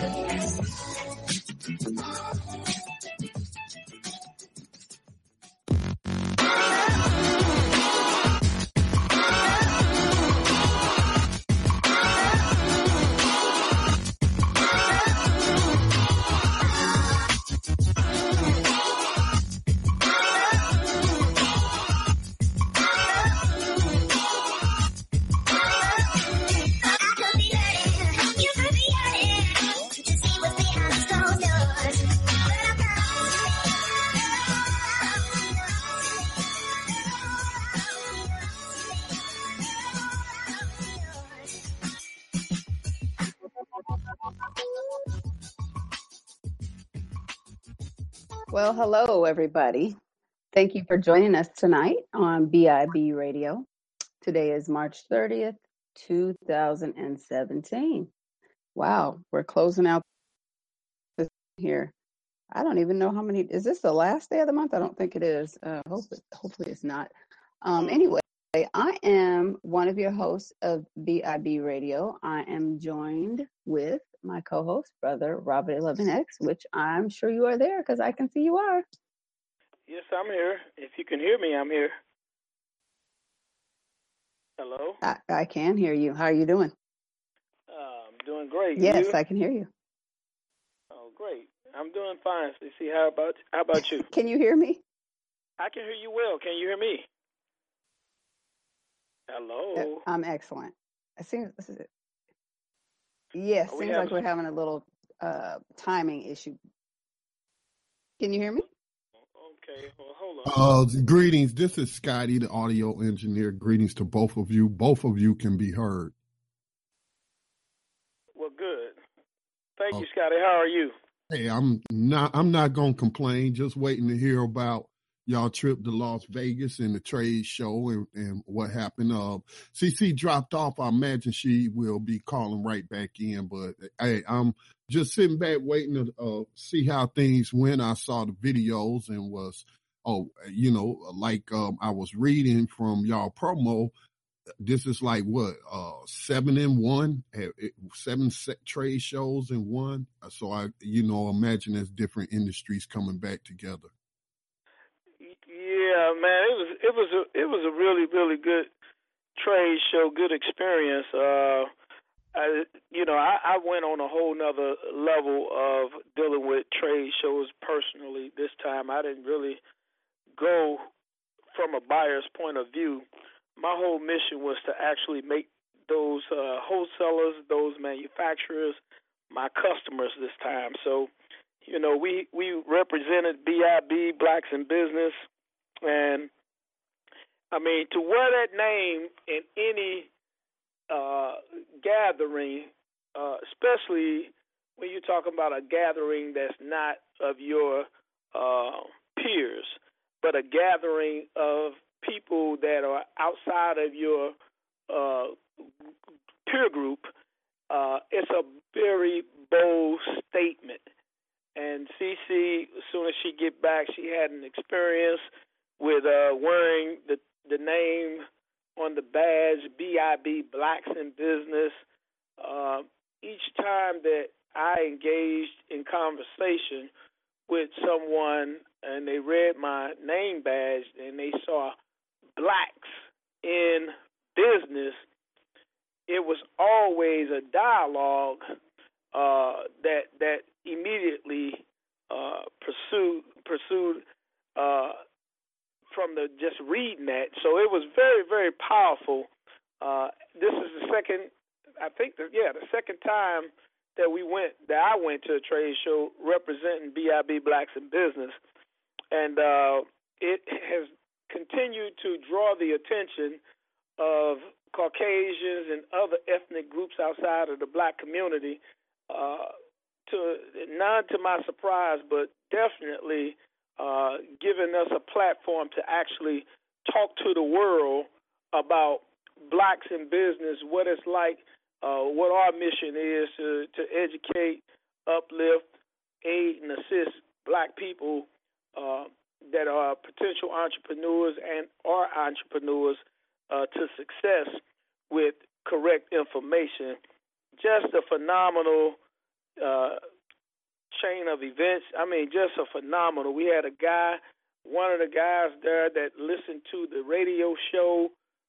Well, hello, everybody. Thank you for joining us tonight on BIB Radio. Today is March 30th, 2017. Wow, we're closing out this here. I don't even know how many. Is this the last day of the month? I don't think it is. Hopefully it's not. Anyway, I am one of your hosts of BIB Radio. I am joined with my co-host, brother Robert 11X, which I'm sure you are there because I can see you are. Yes, I'm here. If you can hear me, I'm here. Hello? I can hear you. How are you doing? I'm doing great. Yes, you? I can hear you. Oh, great. I'm doing fine. See, how about you? Can you hear me? I can hear you well. Can you hear me? Hello? I'm excellent. Seems like we're having a little timing issue. Can you hear me? Okay, well, hold on. Greetings. This is Scotty, the audio engineer. Greetings to both of you. Both of you can be heard. Well, good. Thank you, Scotty. How are you? Hey, I'm not gonna complain. Just waiting to hear about y'all trip to Las Vegas and the trade show and what happened. CC dropped off. I imagine she will be calling right back in. But hey, I'm just sitting back waiting to see how things went. I saw the videos and was I was reading from y'all promo. This is like what 7 in 1, 7 trade shows in one. So I imagine there's different industries coming back together. Yeah, man, it was a really, really good trade show, good experience. I went on a whole nother level of dealing with trade shows personally. This time I didn't really go from a buyer's point of view. My whole mission was to actually make those wholesalers, those manufacturers, my customers this time. So, we represented BIB, Blacks in Business, and I mean, to wear that name in any gathering, especially when you're talking about a gathering that's not of your peers, but a gathering of people that are outside of your peer group, it's a very bold statement. And CC, as soon as she get back, she had an experience with wearing the name on the badge, BIB, Blacks in Business. Each time that I engaged in conversation with someone and they read my name badge and they saw Blacks in Business, it was always a dialogue that immediately pursued from the just reading that. So it was very, very powerful. This is the second time that I went to a trade show representing BIB, Blacks in Business, and it has continued to draw the attention of Caucasians and other ethnic groups outside of the black community, not to my surprise, but definitely giving us a platform to actually talk to the world about Blacks in Business, what it's like, what our mission is to educate, uplift, aid, and assist black people that are potential entrepreneurs and are entrepreneurs to success with correct information. Just a phenomenal chain of events. I mean, just a phenomenal. We had a guy, one of the guys there that listened to the radio show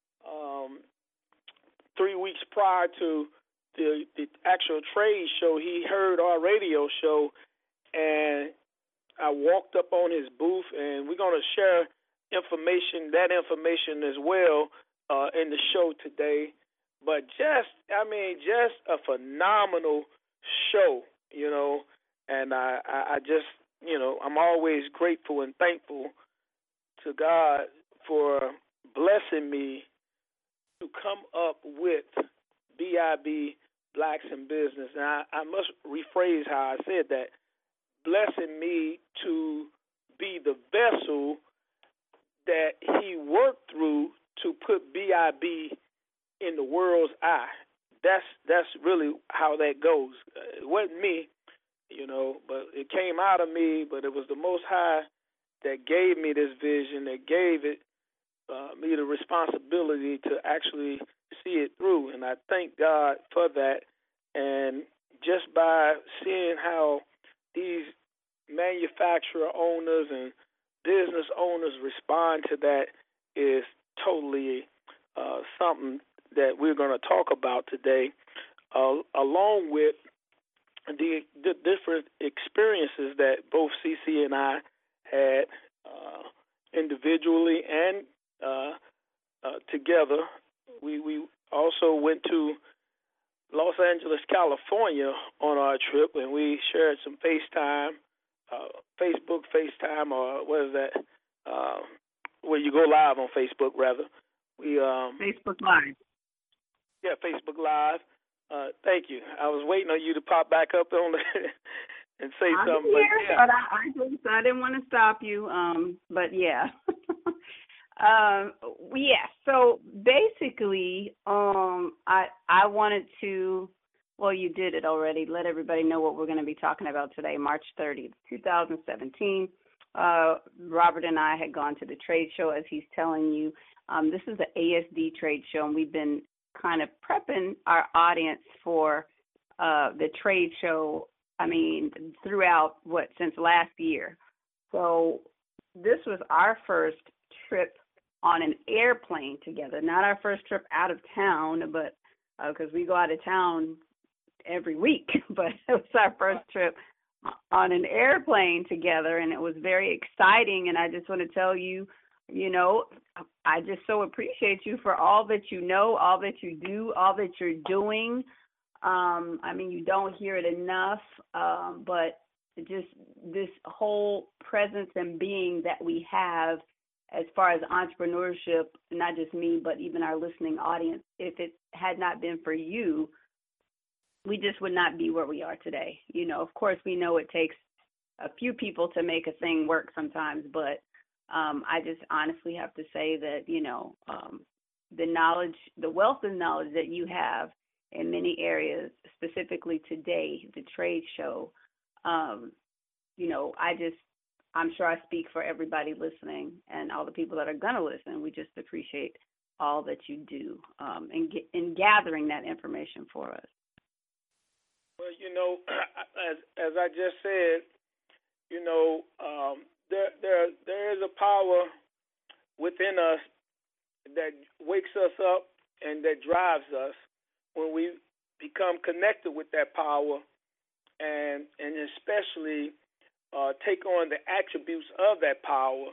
3 weeks prior to the actual trade show. He heard our radio show, and I walked up on his booth, and we're going to share that information as well in the show today. But just a phenomenal show, and I just, I'm always grateful and thankful to God for blessing me to come up with BIB, Blacks in Business. And I must rephrase how I said that. Blessing me to be the vessel that he worked through to put BIB in the world's eye. That's really how that goes. It wasn't me, but it came out of me, but it was the Most High that gave me this vision, that gave me the responsibility to actually see it through. And I thank God for that. And just by seeing how these manufacturer owners and business owners respond to that is totally something that we're going to talk about today, along with the different experiences that both CC and I had individually and together. We also went to Los Angeles, California on our trip, and we shared some Facebook FaceTime, or what is that? Where you go live on Facebook, rather. Facebook Live. Yeah, Facebook Live. Thank you. I was waiting on you to pop back up on and say something. But I didn't want to stop you. But yeah. Yeah. So basically, I wanted to. Well, you did it already. Let everybody know what we're going to be talking about today, March 30th, 2017. Robert and I had gone to the trade show, as he's telling you. This is the ASD trade show, and we've been kind of prepping our audience for the trade show, throughout, since last year. So this was our first trip on an airplane together, not our first trip out of town, but because we go out of town every week, but it was our first trip on an airplane together, and it was very exciting. And I just want to tell you, I just so appreciate you for all that you know, all that you do, all that you're doing. You don't hear it enough, but just this whole presence and being that we have as far as entrepreneurship, not just me, but even our listening audience. If it had not been for you, we just would not be where we are today. Of course, we know it takes a few people to make a thing work sometimes, but I just honestly have to say that, the knowledge, the wealth of knowledge that you have in many areas, specifically today, the trade show, I'm sure I speak for everybody listening and all the people that are going to listen. We just appreciate all that you do in gathering that information for us. Well, as I just said, there is a power within us that wakes us up and that drives us when we become connected with that power, and especially take on the attributes of that power.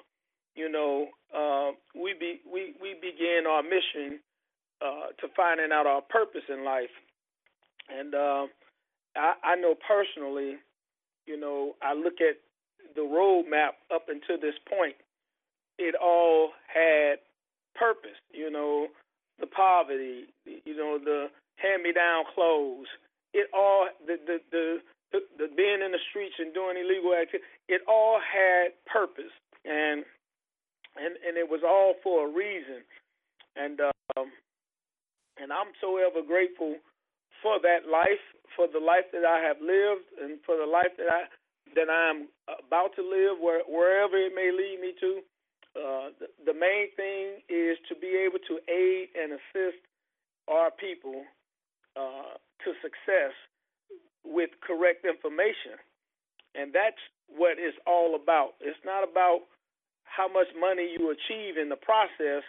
We begin our mission to finding out our purpose in life, and I know personally, I look at the roadmap up until this point. It all had purpose. The poverty, the hand-me-down clothes. It all the being in the streets and doing illegal activity. It all had purpose, and it was all for a reason. And I'm so ever grateful for that life, for the life that I have lived, and for the life that I am about to live, wherever it may lead me to. The main thing is to be able to aid and assist our people to success with correct information. And that's what it's all about. It's not about how much money you achieve in the process,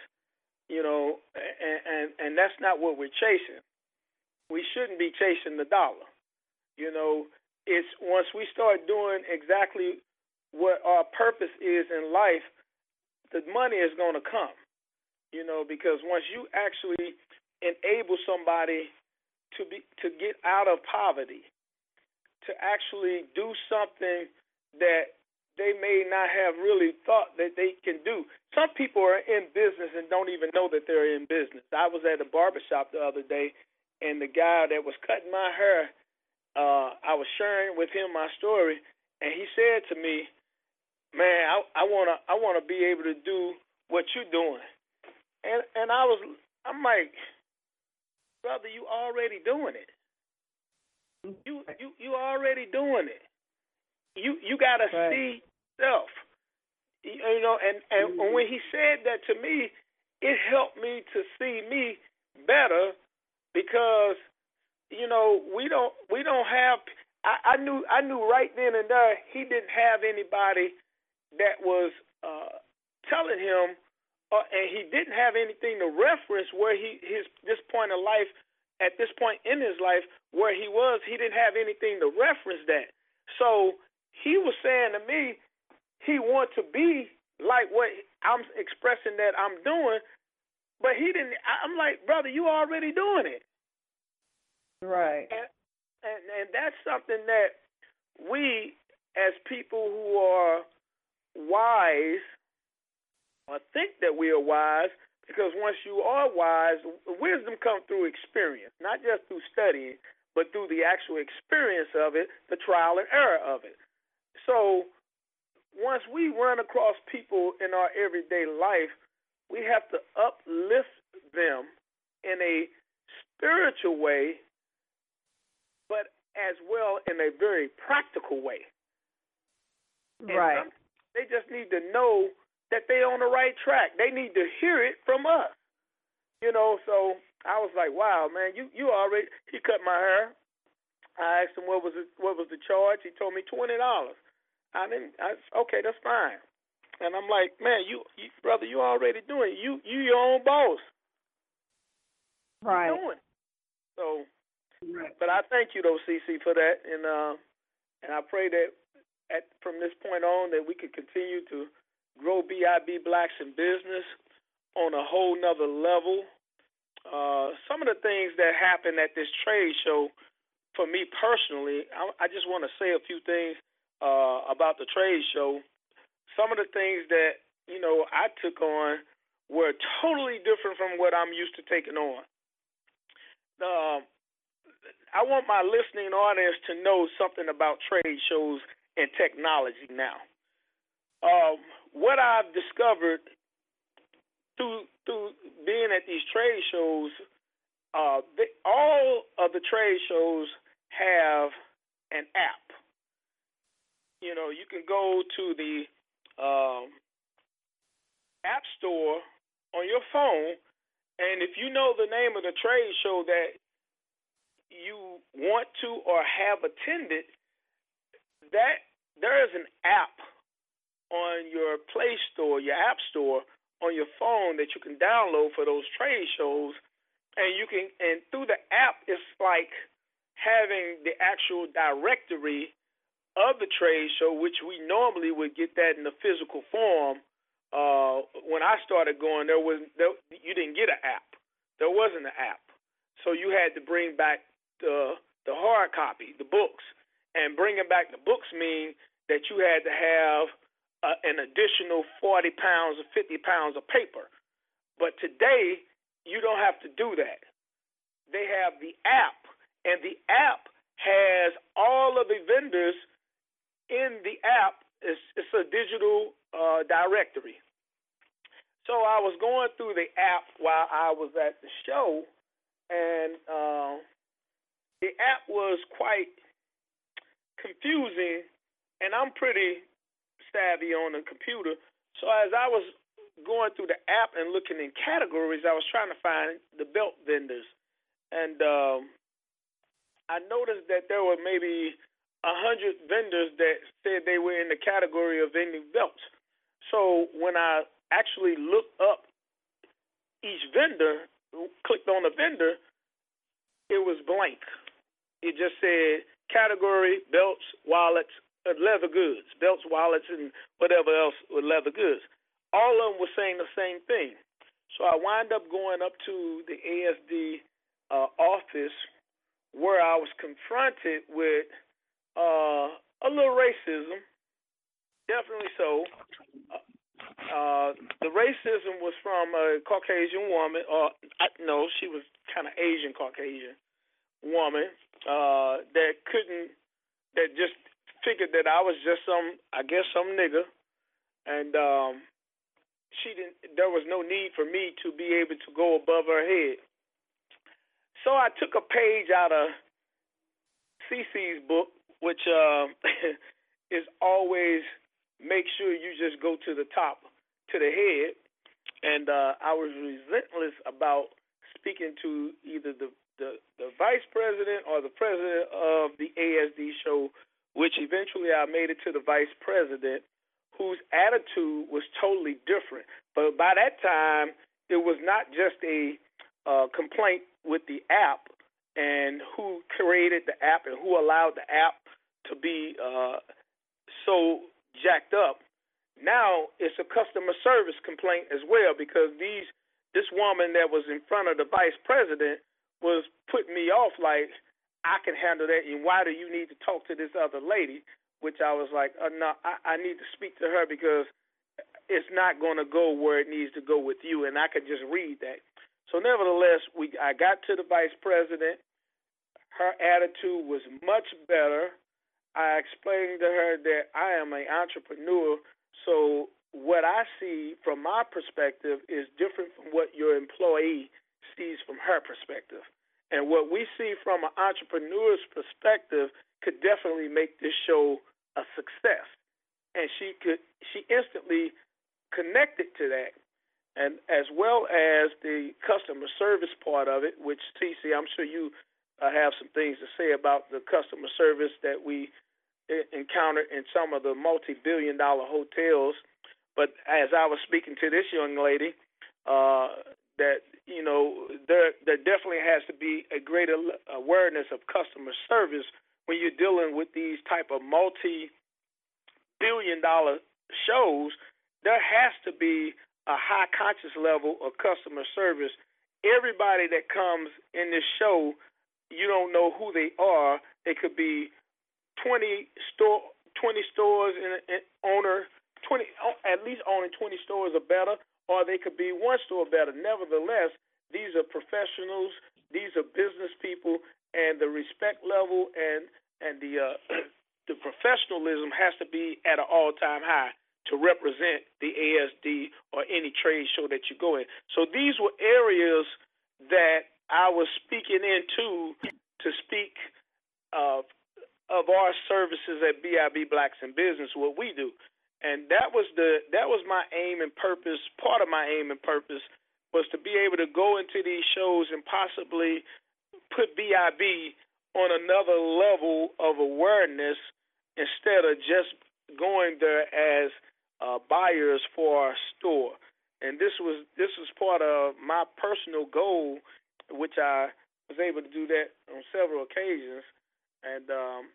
and that's not what we're chasing. We shouldn't be chasing the dollar. It's once we start doing exactly what our purpose is in life, the money is going to come. Because once you actually enable somebody to get out of poverty, to actually do something that they may not have really thought that they can do. Some people are in business and don't even know that they're in business. I was at a barbershop the other day, and the guy that was cutting my hair, I was sharing with him my story, and he said to me, "Man, I wanna be able to do what you're doing." And I'm like, "Brother, you already doing it. You already doing it. You gotta see self." And when he said that to me, it helped me to see me better, because we don't have. I knew right then and there he didn't have anybody that was telling him, and he didn't have anything to reference where this point of life, at this point in his life where he was, he didn't have anything to reference that. So he was saying to me, he wants to be like what I'm expressing that I'm doing, but he didn't. I'm like, brother, you already doing it. Right. And that's something that we, as people who are wise, or think that we are wise, because once you are wise, wisdom comes through experience, not just through studying, but through the actual experience of it, the trial and error of it. So once we run across people in our everyday life, we have to uplift them in a spiritual way, but as well in a very practical way. Right. And they just need to know that they're on the right track. They need to hear it from us. So I was like, wow, man, you already. He cut my hair. I asked him what was the charge. He told me $20. Okay, that's fine. And I'm like, man, you brother, you already doing it. You your own boss. Right. You're doing it. So, but I thank you though, CC, for that, and I pray that from this point on that we could continue to grow BIB Blacks in business on a whole nother level. Some of the things that happened at this trade show, for me personally, I just want to say a few things about the trade show. Some of the things that I took on were totally different from what I'm used to taking on. I want my listening audience to know something about trade shows and technology now. What I've discovered through being at these trade shows, all of the trade shows have an app. You can go to the app store on your phone, and if you know the name of the trade show that you want to or have attended, that there is an app on your Play Store, your App Store on your phone that you can download for those trade shows, and through the app, it's like having the actual directory of the trade show, which we normally would get that in the physical form. When I started going, you didn't get an app. There wasn't an app, so you had to bring back the hard copy, the books, and bringing back the books mean that you had to have an additional 40 pounds or 50 pounds of paper. But today, you don't have to do that. They have the app, and the app has all of the vendors in the app. It's a digital directory. So I was going through the app while I was at the show, and the app was quite confusing, and I'm pretty savvy on the computer. So as I was going through the app and looking in categories, I was trying to find the belt vendors. And I noticed that there were maybe 100 vendors that said they were in the category of vending belts. So when I actually looked up each vendor, clicked on the vendor, it was blank. It just said category, belts, wallets, leather goods, belts, wallets, and whatever else with leather goods. All of them were saying the same thing. So I wind up going up to the ASD office, where I was confronted with a little racism, definitely so. The racism was from a Caucasian woman, or no, she was kind of Asian Caucasian woman that just figured that I was just some nigger, and there was no need for me to be able to go above her head. So I took a page out of CC's book, which is always make sure you just go to the top, to the head. And I was relentless about speaking to either the vice president or the president of the ASD show, which eventually I made it to the vice president, whose attitude was totally different. But by that time, it was not just a complaint with the app and who created the app and who allowed the app to be so jacked up. Now it's a customer service complaint as well, because this woman that was in front of the vice president was putting me off like, I can handle that, and why do you need to talk to this other lady? Which I was like, no, I need to speak to her because it's not going to go where it needs to go with you, and I could just read that. So nevertheless, I got to the vice president. Her attitude was much better. I explained to her that I am an entrepreneur, so what I see from my perspective is different from what your employee sees from her perspective. And what we see from an entrepreneur's perspective could definitely make this show a success. And she instantly connected to that. And as well as the customer service part of it, which, TC, I'm sure you have some things to say about the customer service that we encountered in some of the multi-billion-dollar hotels. But as I was speaking to this young lady, that, you know, there definitely has to be a greater awareness of customer service when you're dealing with these type of multi-billion-dollar shows. There has to be a high conscious level of customer service. Everybody that comes in this show, you don't know who they are. They could be 20 stores in owner, at least owning 20 stores or better, or they could be one store better. Nevertheless, these are professionals, these are business people, and the respect level and the professionalism has to be at an all-time high to represent the ASD or any trade show that you go in. So these were areas that I was speaking into to speak of our services at BIB Blacks in Business, what we do. And that was my aim and purpose. Part of my aim and purpose was to be able to go into these shows and possibly put BIB on another level of awareness instead of just going there as buyers for our store. And this was part of my personal goal, which I was able to do that on several occasions, and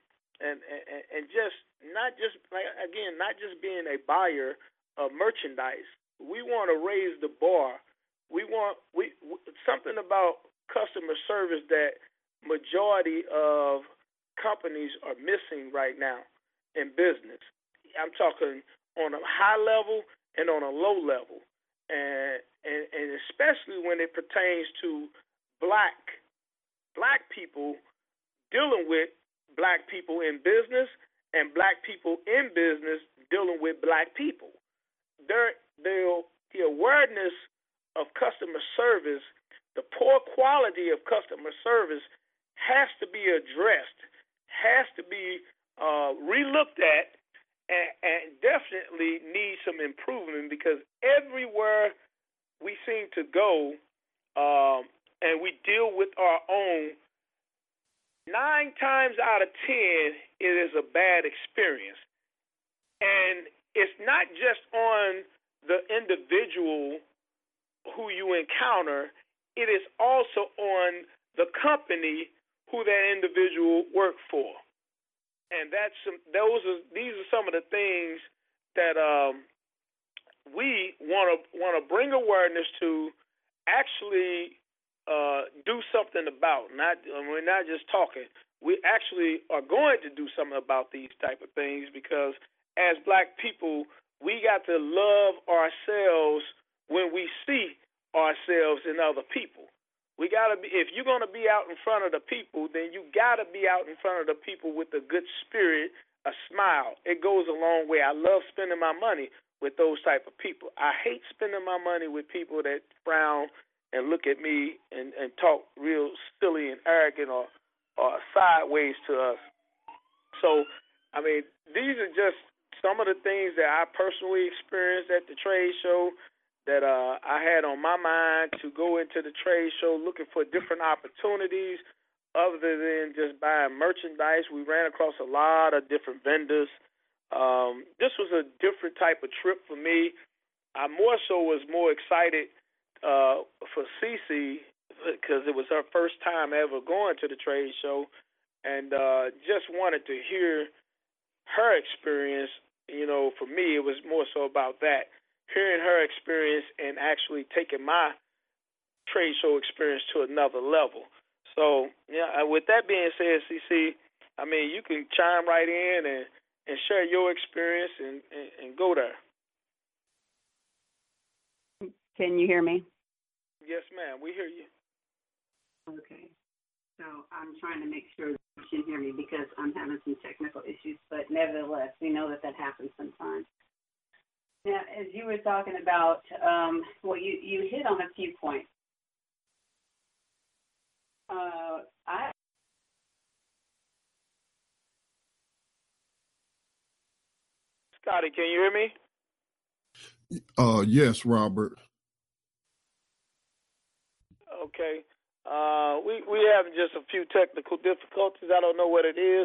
just not just being a buyer of merchandise. We want to raise the bar. We something about customer service that majority of companies are missing right now in business. I'm talking on a high level and on a low level, and especially when it pertains to black people dealing with black people in business and black people in business dealing with black people. The awareness of customer service, the poor quality of customer service has to be addressed, has to be relooked at, and definitely needs some improvement, because everywhere we seem to go and we deal with our own 9 times out of 10, it is a bad experience. And it's not just on the individual who you encounter, it is also on the company who that individual worked for. And these are some of the things that we want to bring awareness to, actually do something about. We're not just talking. We actually are going to do something about these type of things, because as black people, we got to love ourselves when we see ourselves in other people. We got to be, if you're going to be out in front of the people, then you got to be out in front of the people with a good spirit, a smile. It goes a long way. I love spending my money with those type of people. I hate spending my money with people that frown and look at me and talk real silly and arrogant or sideways to us. So, I mean, these are just some of the things that I personally experienced at the trade show that I had on my mind to go into the trade show looking for different opportunities other than just buying merchandise. We ran across a lot of different vendors. This was a different type of trip for me. I more so was more excited for Cece because it was her first time ever going to the trade show, and just wanted to hear her experience. You know, for me, it was more so about that, hearing her experience and actually taking my trade show experience to another level. So, yeah, with that being said, CC, I mean, you can chime right in and share your experience and go there. Can you hear me? Yes, ma'am. We hear you. Okay. So I'm trying to make sure that you can hear me because I'm having some technical issues, but nevertheless, we know that happens sometimes. Now, as you were talking about, you hit on a few points. Scotty, can you hear me? Yes, Robert. Okay. We having just a few technical difficulties. I don't know what it is,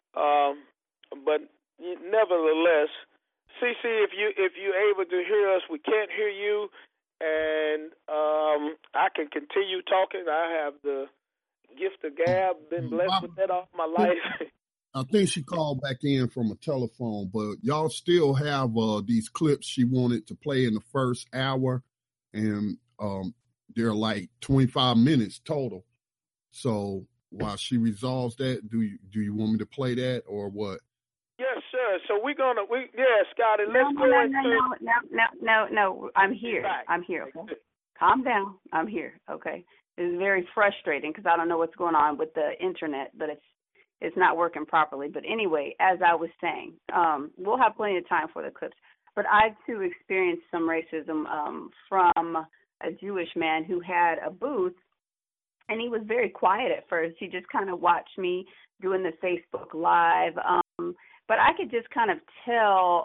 but nevertheless, CC, if you're able to hear us, we can't hear you, and I can continue talking. I have the gift of gab, been blessed with that all my life. I think she called back in from a telephone, but y'all still have these clips she wanted to play in the first hour, and they're like 25 minutes total. So while she resolves that, do you want me to play that or what? Yes, sir. So Scotty, let's go into. No. I'm here. I'm here. Okay? Calm down. I'm here. Okay. It's very frustrating because I don't know what's going on with the internet, but it's not working properly. But anyway, as I was saying, we'll have plenty of time for the clips. But I too experienced some racism from a Jewish man who had a booth, and he was very quiet at first. He just kind of watched me doing the Facebook Live. But I could just kind of tell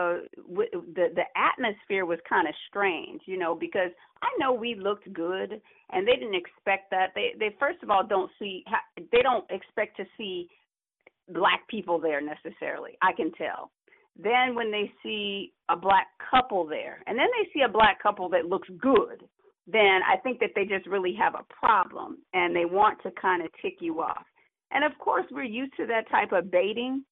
the atmosphere was kind of strange, because I know we looked good, and they didn't expect that. They first of all don't expect to see black people there necessarily. I can tell. Then when they see a black couple there, and then they see a black couple that looks good, then I think that they just really have a problem, and they want to kind of tick you off. And of course, we're used to that type of baiting.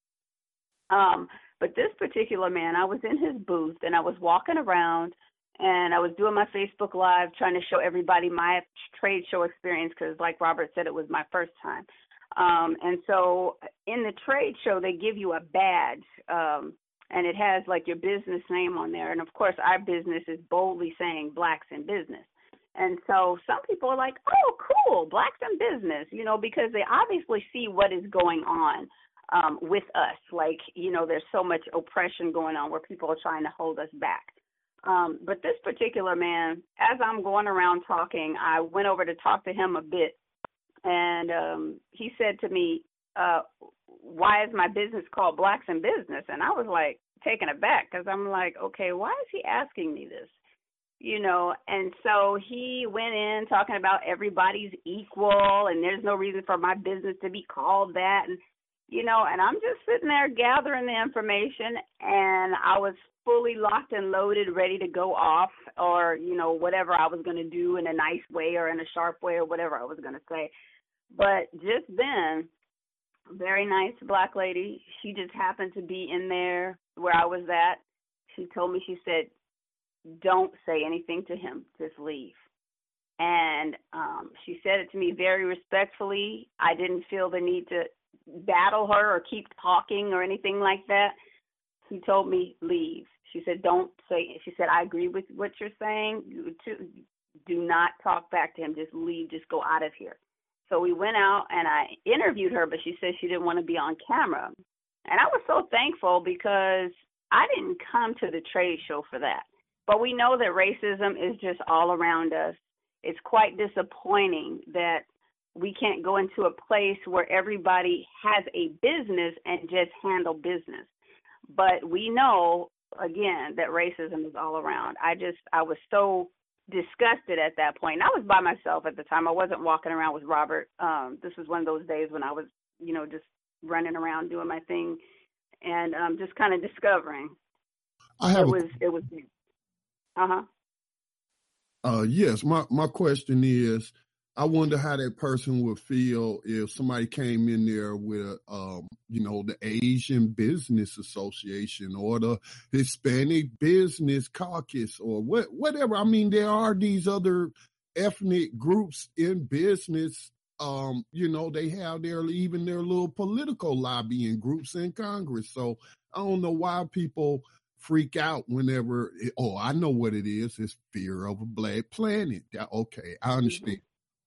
But this particular man, I was in his booth and I was walking around and I was doing my Facebook Live trying to show everybody my trade show experience because, like Robert said, it was my first time. And so in the trade show, they give you a badge and it has like your business name on there. And of course, our business is boldly saying Blacks in Business. And so some people are like, oh, cool, Blacks in Business, because they obviously see what is going on with us. Like, there's so much oppression going on where people are trying to hold us back. But this particular man, as I'm going around talking, I went over to talk to him a bit. And he said to me, why is my business called Blacks in Business? And I was like taken aback because I'm like, okay, why is he asking me this? And so he went in talking about everybody's equal and there's no reason for my business to be called that. And I'm just sitting there gathering the information, and I was fully locked and loaded, ready to go off or, whatever I was going to do in a nice way or in a sharp way or whatever I was going to say. But just then, very nice black lady, she just happened to be in there where I was at. She told me, she said, don't say anything to him, just leave. And she said it to me very respectfully. I didn't feel the need to battle her or keep talking or anything like that. She told me, leave. She said, don't say, she said, I agree with what you're saying. Do not talk back to him. Just leave. Just go out of here. So we went out and I interviewed her, but she said she didn't want to be on camera. And I was so thankful because I didn't come to the trade show for that. But we know that racism is just all around us. It's quite disappointing that we can't go into a place where everybody has a business and just handle business. But we know, again, that racism is all around. I was so disgusted at that point. And I was by myself at the time. I wasn't walking around with Robert. This was one of those days when I was, just running around doing my thing and just kind of discovering. It was. Yes, my question is, I wonder how that person would feel if somebody came in there with, the Asian Business Association or the Hispanic Business Caucus or whatever. I mean, there are these other ethnic groups in business. They have their little political lobbying groups in Congress. So I don't know why people freak out whenever, I know what it is. It's fear of a black planet. Okay, I understand.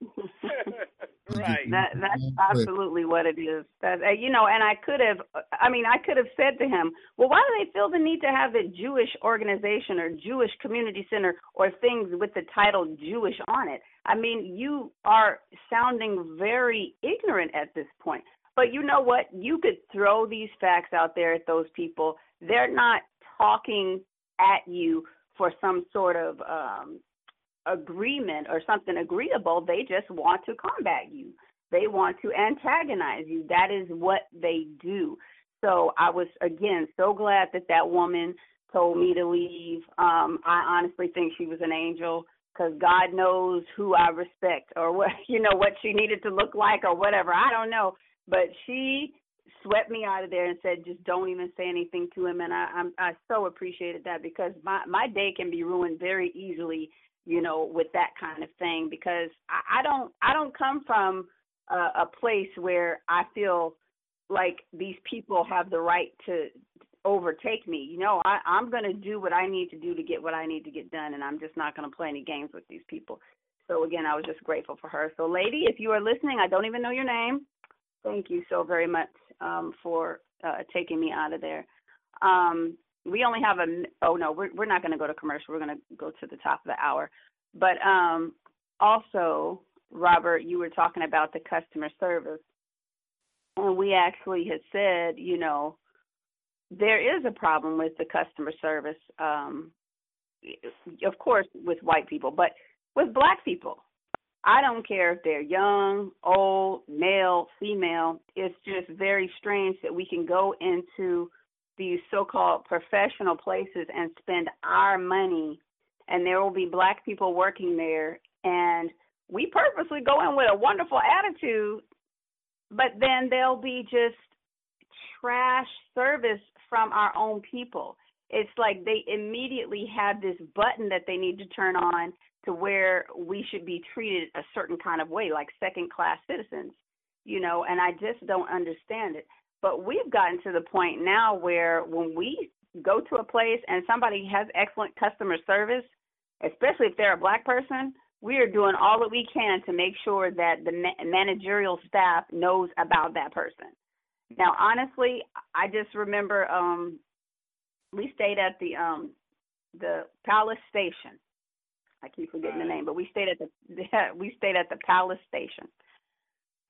Right. That's absolutely what it is. And I could have said to him, well, why do they feel the need to have a Jewish organization or Jewish community center or things with the title Jewish on it? I mean, you are sounding very ignorant at this point. But you know what? You could throw these facts out there at those people. They're not talking at you for some sort of agreement or something agreeable. They just want to combat you. They want to antagonize you. That is what they do. So I was, again, so glad that woman told me to leave. I honestly think she was an angel because God knows who I respect or what she needed to look like or whatever. I don't know. But she swept me out of there and said, just don't even say anything to him. And I so appreciated that because my day can be ruined very easily, with that kind of thing, because I don't come from a place where I feel like these people have the right to overtake me. I'm going to do what I need to do to get what I need to get done, and I'm just not going to play any games with these people. So, again, I was just grateful for her. So, lady, if you are listening, I don't even know your name. Thank you so very much for taking me out of there. We only have we're not going to go to commercial. We're going to go to the top of the hour. But also, Robert, you were talking about the customer service. And we actually had said, there is a problem with the customer service, of course, with white people, but with black people. I don't care if they're young, old, male, female. It's just very strange that we can go into these so-called professional places and spend our money, and there will be black people working there, and we purposely go in with a wonderful attitude, but then there'll be just trash service from our own people. It's like they immediately have this button that they need to turn on to where we should be treated a certain kind of way, like second-class citizens, and I just don't understand it. But we've gotten to the point now where when we go to a place and somebody has excellent customer service, especially if they're a black person, we are doing all that we can to make sure that the managerial staff knows about that person. Now, honestly, I just remember we stayed at the Palace Station. I keep forgetting the name, but we stayed at the Palace Station.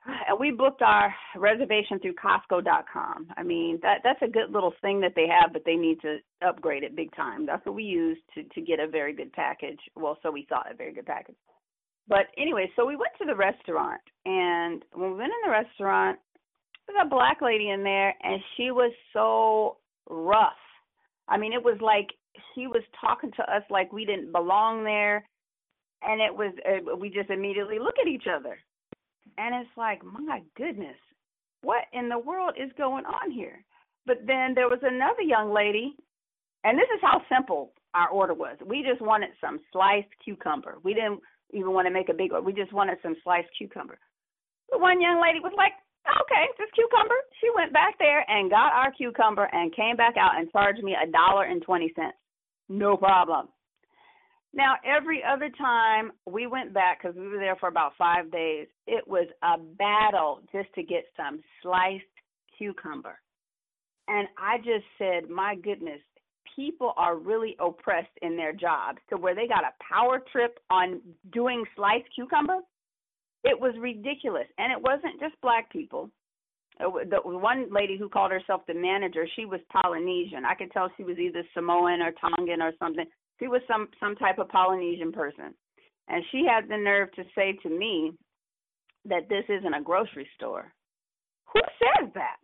And we booked our reservation through Costco.com. I mean, that's a good little thing that they have, but they need to upgrade it big time. That's what we used to get a very good package. Well, so we thought a very good package. But anyway, so we went to the restaurant, and when we went in the restaurant, there was a black lady in there, and she was so rough. I mean, it was like she was talking to us like we didn't belong there, and it was we just immediately look at each other. And it's like, my goodness, what in the world is going on here? But then there was another young lady, and this is how simple our order was. We just wanted some sliced cucumber. We didn't even want to make a big order. We just wanted some sliced cucumber. The one young lady was like, okay, just cucumber. She went back there and got our cucumber and came back out and charged me $1.20. No problem. Now, every other time we went back, because we were there for about 5 days, it was a battle just to get some sliced cucumber. And I just said, my goodness, people are really oppressed in their jobs to where they got a power trip on doing sliced cucumber. It was ridiculous. And it wasn't just black people. The one lady who called herself the manager, she was Polynesian. I could tell she was either Samoan or Tongan or something. She was some type of Polynesian person. And she had the nerve to say to me that this isn't a grocery store. Who says that?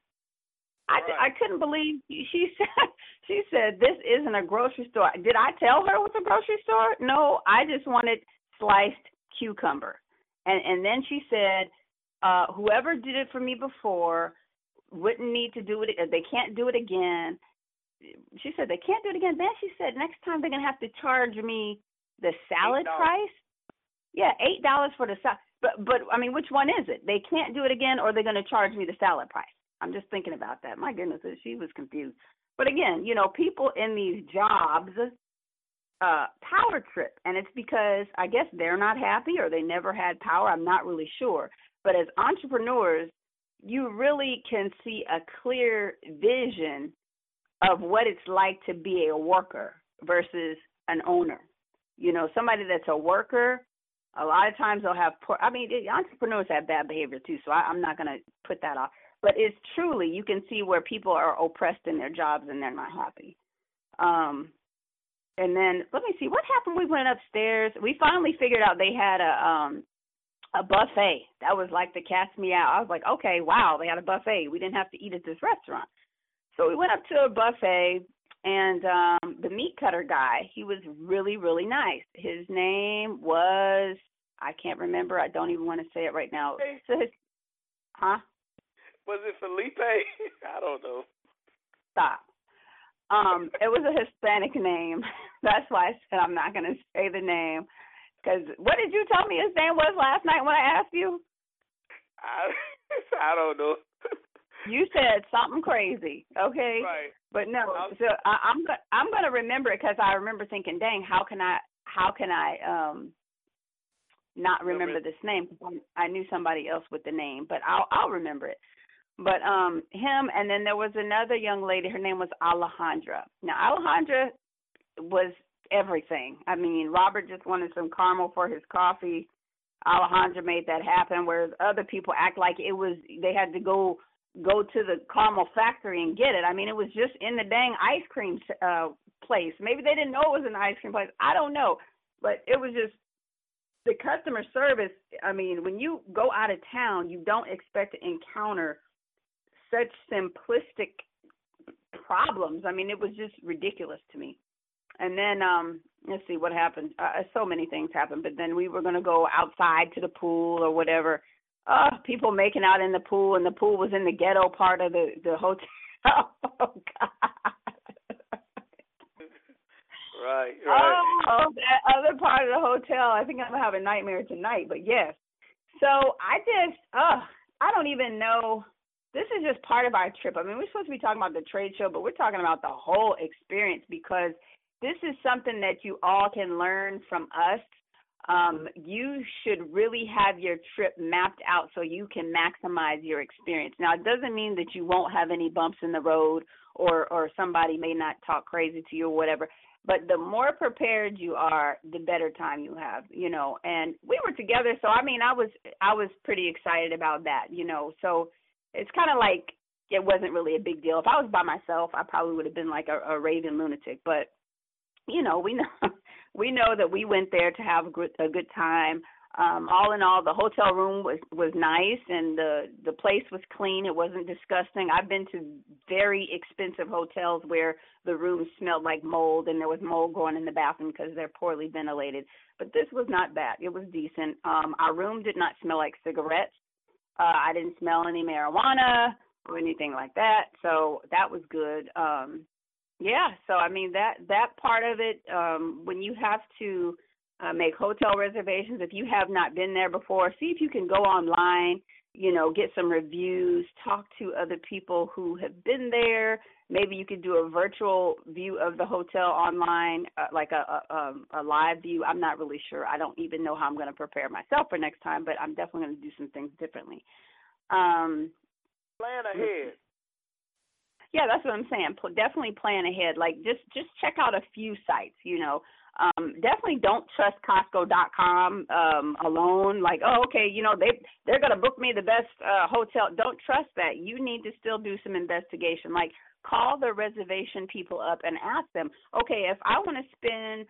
I couldn't believe she said this isn't a grocery store. Did I tell her it was a grocery store? No, I just wanted sliced cucumber. And then she said, whoever did it for me before wouldn't need to do it. They can't do it again. She said they can't do it again. Then she said next time they're going to have to charge me the salad $8. Price. Yeah, $8 for the salad. But I mean, which one is it? They can't do it again, or they're going to charge me the salad price. I'm just thinking about that. My goodness, she was confused. But again, you know, people in these jobs power trip, and it's because I guess they're not happy or they never had power. I'm not really sure. But as entrepreneurs, you really can see a clear vision of what it's like to be a worker versus an owner. You know, somebody that's a worker, a lot of times they'll have entrepreneurs have bad behavior too, so I'm not going to put that off. But it's truly, you can see where people are oppressed in their jobs and they're not happy. And then, let me see, what happened? We went upstairs. We finally figured out they had a buffet. That was like the cat's meow. I was like, okay, wow, they had a buffet. We didn't have to eat at this restaurant. So we went up to a buffet, and the meat cutter guy, he was really, really nice. His name was, I can't remember. I don't even want to say it right now. So Was it Felipe? I don't know. Stop. It was a Hispanic name. That's why I said I'm not going to say the name. Because what did you tell me his name was last night when I asked you? I don't know. You said something crazy, okay? Right. But no, so I'm gonna remember it because I remember thinking, dang, how can I not remember this name? I knew somebody else with the name, but I'll remember it. But him, and then there was another young lady. Her name was Alejandra. Now Alejandra was everything. I mean, Robert just wanted some caramel for his coffee. Alejandra made that happen, whereas other people act like they had to go to the caramel factory and get it. I mean, it was just in the dang ice cream place. Maybe they didn't know it was an ice cream place. I don't know. But it was just the customer service. I mean, when you go out of town, you don't expect to encounter such simplistic problems. I mean, it was just ridiculous to me. And then, let's see what happened. So many things happened. But then we were going to go outside to the pool or whatever. People making out in the pool, and the pool was in the ghetto part of the hotel. Oh, God. Right. Oh, that other part of the hotel. I think I'm going to have a nightmare tonight, but yes. So I don't even know. This is just part of our trip. I mean, we're supposed to be talking about the trade show, but we're talking about the whole experience because this is something that you all can learn from us. you should really have your trip mapped out so you can maximize your experience. Now, it doesn't mean that you won't have any bumps in the road or somebody may not talk crazy to you or whatever. But the more prepared you are, the better time you have, you know. And we were together, so I mean, I was pretty excited about that, you know. So it's kind of like it wasn't really a big deal. If I was by myself, I probably would have been like a raving lunatic. But you know, we know that we went there to have a good time. All in all, the hotel room was nice, and the place was clean. It wasn't disgusting. I've been to very expensive hotels where the rooms smelled like mold, and there was mold growing in the bathroom because they're poorly ventilated. But this was not bad. It was decent. Our room did not smell like cigarettes. I didn't smell any marijuana or anything like that, so that was good. Yeah, so I mean that part of it, when you have to make hotel reservations, if you have not been there before, see if you can go online, you know, get some reviews, talk to other people who have been there. Maybe you could do a virtual view of the hotel online, like a live view. I'm not really sure. I don't even know how I'm going to prepare myself for next time, but I'm definitely going to do some things differently. Plan ahead. Yeah, that's what I'm saying. Definitely plan ahead. Like just check out a few sites, you know. Definitely don't trust Costco.com alone. Like, oh, okay, you know, they're going to book me the best hotel. Don't trust that. You need to still do some investigation. Like, call the reservation people up and ask them, okay, if I want to spend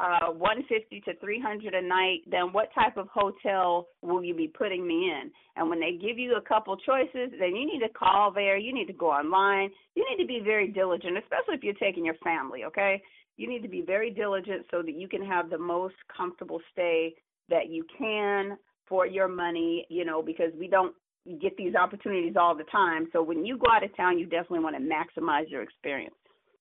$150 to $300 a night, then what type of hotel will you be putting me in? And when they give you a couple choices, then you need to call there. You need to go online. You need to be very diligent, especially if you're taking your family, okay? You need to be very diligent so that you can have the most comfortable stay that you can for your money, you know, because we don't get these opportunities all the time. So when you go out of town, you definitely want to maximize your experience.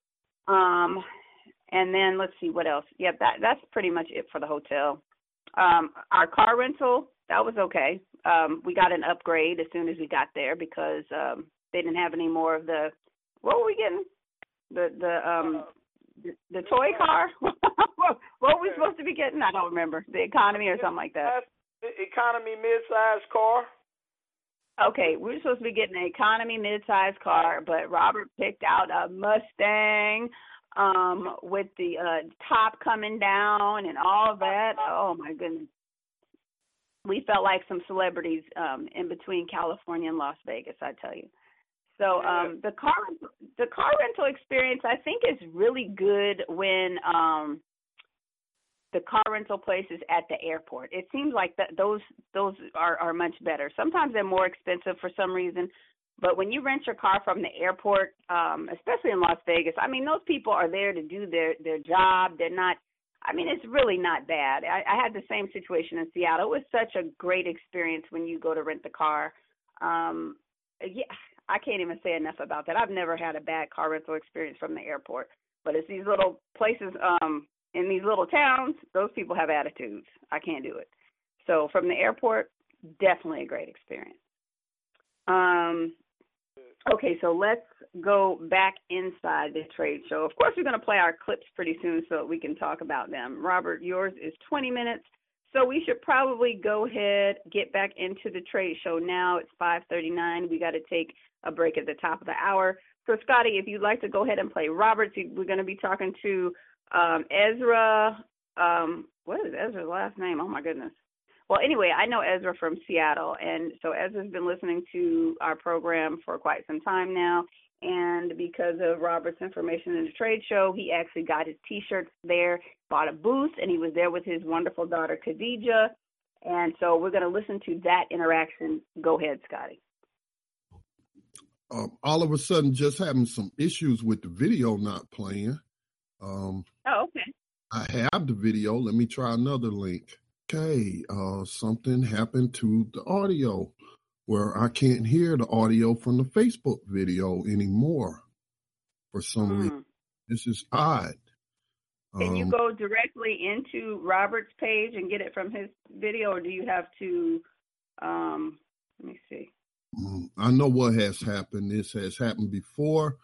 And then let's see what else. Yep, that's pretty much it for the hotel. Our car rental, that was okay. We got an upgrade as soon as we got there because they didn't have any more of the, what were we getting? The toy car? What were we supposed to be getting? I don't remember. The economy or something like that. Economy mid-sized car. Okay, we were supposed to be getting an economy mid-sized car, but Robert picked out a Mustang with the top coming down and all that. Oh, my goodness. We felt like some celebrities in between California and Las Vegas, I tell you. So the car rental experience, I think, is really good when the car rental place is at the airport. It seems like those are much better. Sometimes they're more expensive for some reason, but when you rent your car from the airport, especially in Las Vegas, I mean, those people are there to do their job. They're not. I mean, it's really not bad. I had the same situation in Seattle. It was such a great experience when you go to rent the car. Yeah. I can't even say enough about that. I've never had a bad car rental experience from the airport. But it's these little places in these little towns, those people have attitudes. I can't do it. So from the airport, definitely a great experience. Okay, so let's go back inside the trade show. Of course, we're going to play our clips pretty soon so that we can talk about them. Robert, yours is 20 minutes. So we should probably go ahead, get back into the trade show now. It's 5:39. We got to take a break at the top of the hour. So, Scotty, if you'd like to go ahead and play Robert, we're going to be talking to Ezra. What is Ezra's last name? Oh, my goodness. Well, anyway, I know Ezra from Seattle, and so Ezra's been listening to our program for quite some time now. And because of Robert's information in the trade show, he actually got his T-shirts there, bought a booth, and he was there with his wonderful daughter, Khadija. And so we're going to listen to that interaction. Go ahead, Scotty. All of a sudden, just having some issues with the video not playing. Okay. I have the video. Let me try another link. Okay, something happened to the audio where I can't hear the audio from the Facebook video anymore for some reason. This is odd. Can you go directly into Robert's page and get it from his video, or do you have to, let me see. I know what has happened. This has happened before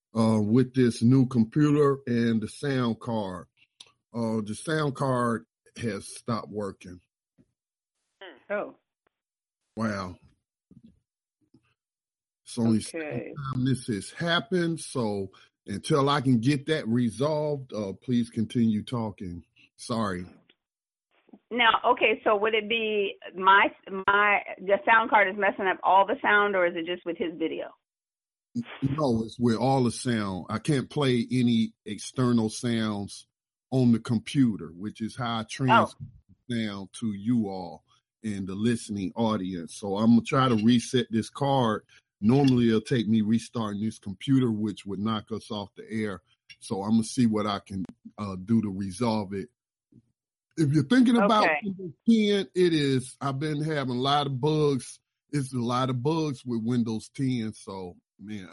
with this new computer and the sound card. The sound card has stopped working. Oh. Wow. It's only Okay. time this has happened, so until I can get that resolved, please continue talking. Sorry. Now, okay, so would it be the sound card is messing up all the sound, or is it just with his video? No, it's with all the sound. I can't play any external sounds on the computer, which is how I transfer sound to you all and the listening audience. So I'm going to try to reset this card. Normally, it'll take me restarting this computer, which would knock us off the air. So I'm going to see what I can do to resolve it. If you're thinking about Windows 10, it is. I've been having a lot of bugs. It's a lot of bugs with Windows 10. So, man.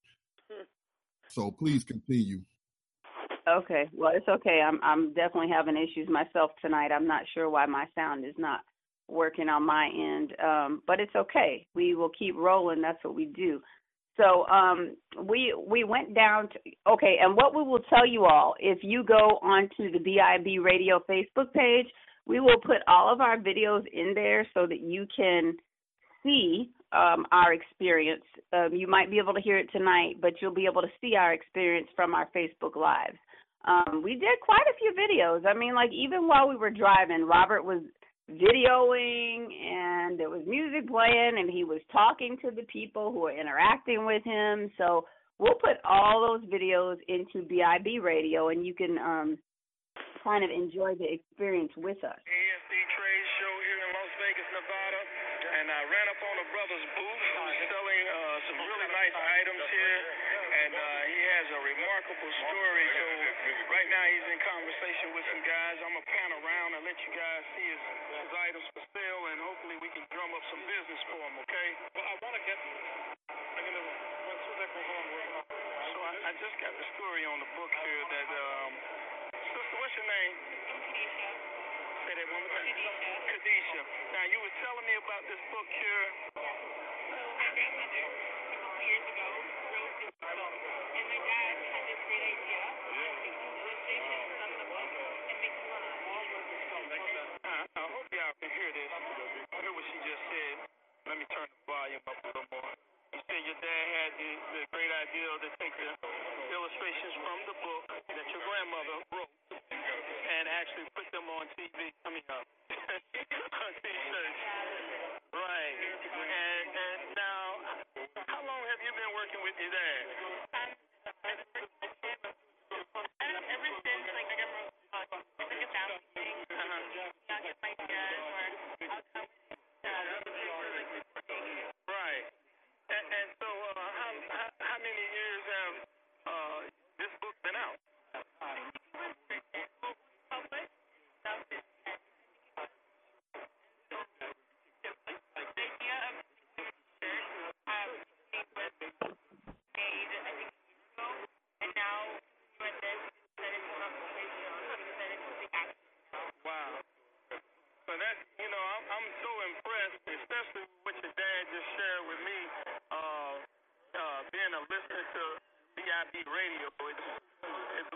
So please continue. Okay. Well, it's okay. I'm definitely having issues myself tonight. I'm not sure why my sound is not working on my end, but it's okay. We will keep rolling. That's what we do. So we went down to, okay, and what we will tell you all, if you go onto the BIB Radio Facebook page, we will put all of our videos in there so that you can see our experience. You might be able to hear it tonight, but you'll be able to see our experience from our Facebook Lives. We did quite a few videos. I mean, like even while we were driving, Robert was videoing and there was music playing and he was talking to the people who were interacting with him. So we'll put all those videos into BIB Radio and you can kind of enjoy the experience with us. ASD Trade Show here in Las Vegas, Nevada, and I ran up on a brother's booth who's selling some really nice items here, and he has a remarkable story. So right now he's in conversation with some guys. I'm going to pan around and let you guys see his items for sale, and hopefully we can drum up some business for him, okay? Well, I want to get, I'm going to run through that goes on. So I just got the story on the book here that, sister, what's your name? Say that one more time. Kadisha. Now, you were telling me about this book here. So, my grandmother, years ago, wrote this book, and my dad had this great idea to do illustrations from the book and make them I hope y'all can hear this. Hear what she just said. Let me turn the volume up a little more. You said your dad had the great idea to take the illustrations from the book that your grandmother wrote and actually put them on TV. I mean, on T-shirts. Right. And now, how long have you been working with your dad? Ever since, like, I got like a family thing. I'll get my dad or I'll come. Right. And so, how many years have this book been out? Wow. So that's, I'm so impressed, especially what your dad just shared with me, being a listener to BIB Radio. It's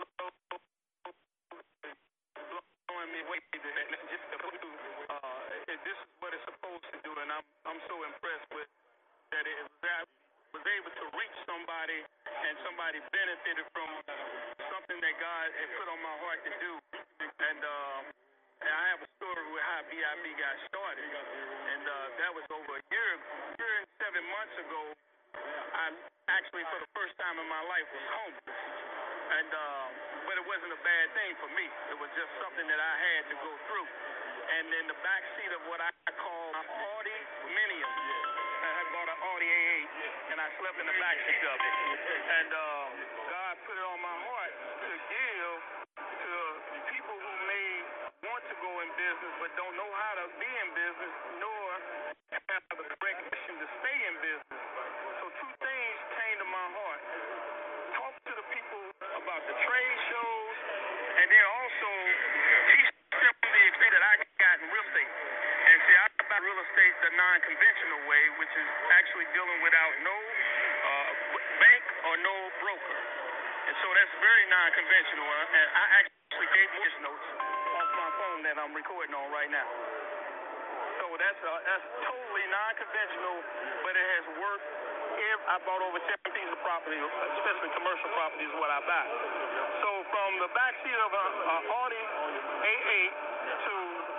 blowing me away. Just to do, this is what it's supposed to do, and I'm so impressed with that it was able to reach somebody and somebody benefited from something that God had put on my heart to do. And I have a story with how BIB got started, and that was over a year and 7 months ago. I actually, for the first time in my life, was homeless, and but it wasn't a bad thing for me. It was just something that I had to go through. And in the back seat of what I call my Audi Minium, I bought an Audi A8, and I slept in the back seat of it. And God put it on my heart to give to people who may want to go in business but don't know how to be in business nor have the correct mission to stay in business. So two things came to my heart. Talk to the people about the trade shows and then also teach them the experience that I got in real estate. And see, I thought real estate the non-conventional way, which is actually dealing without no bank or no broker. And so that's very non-conventional. And I actually gave his notes. off my phone that I'm recording on right now. So that's totally non-conventional, but it has worked. I bought over 10 pieces of property, especially commercial property is what I buy. So from the backseat of an Audi A8 to,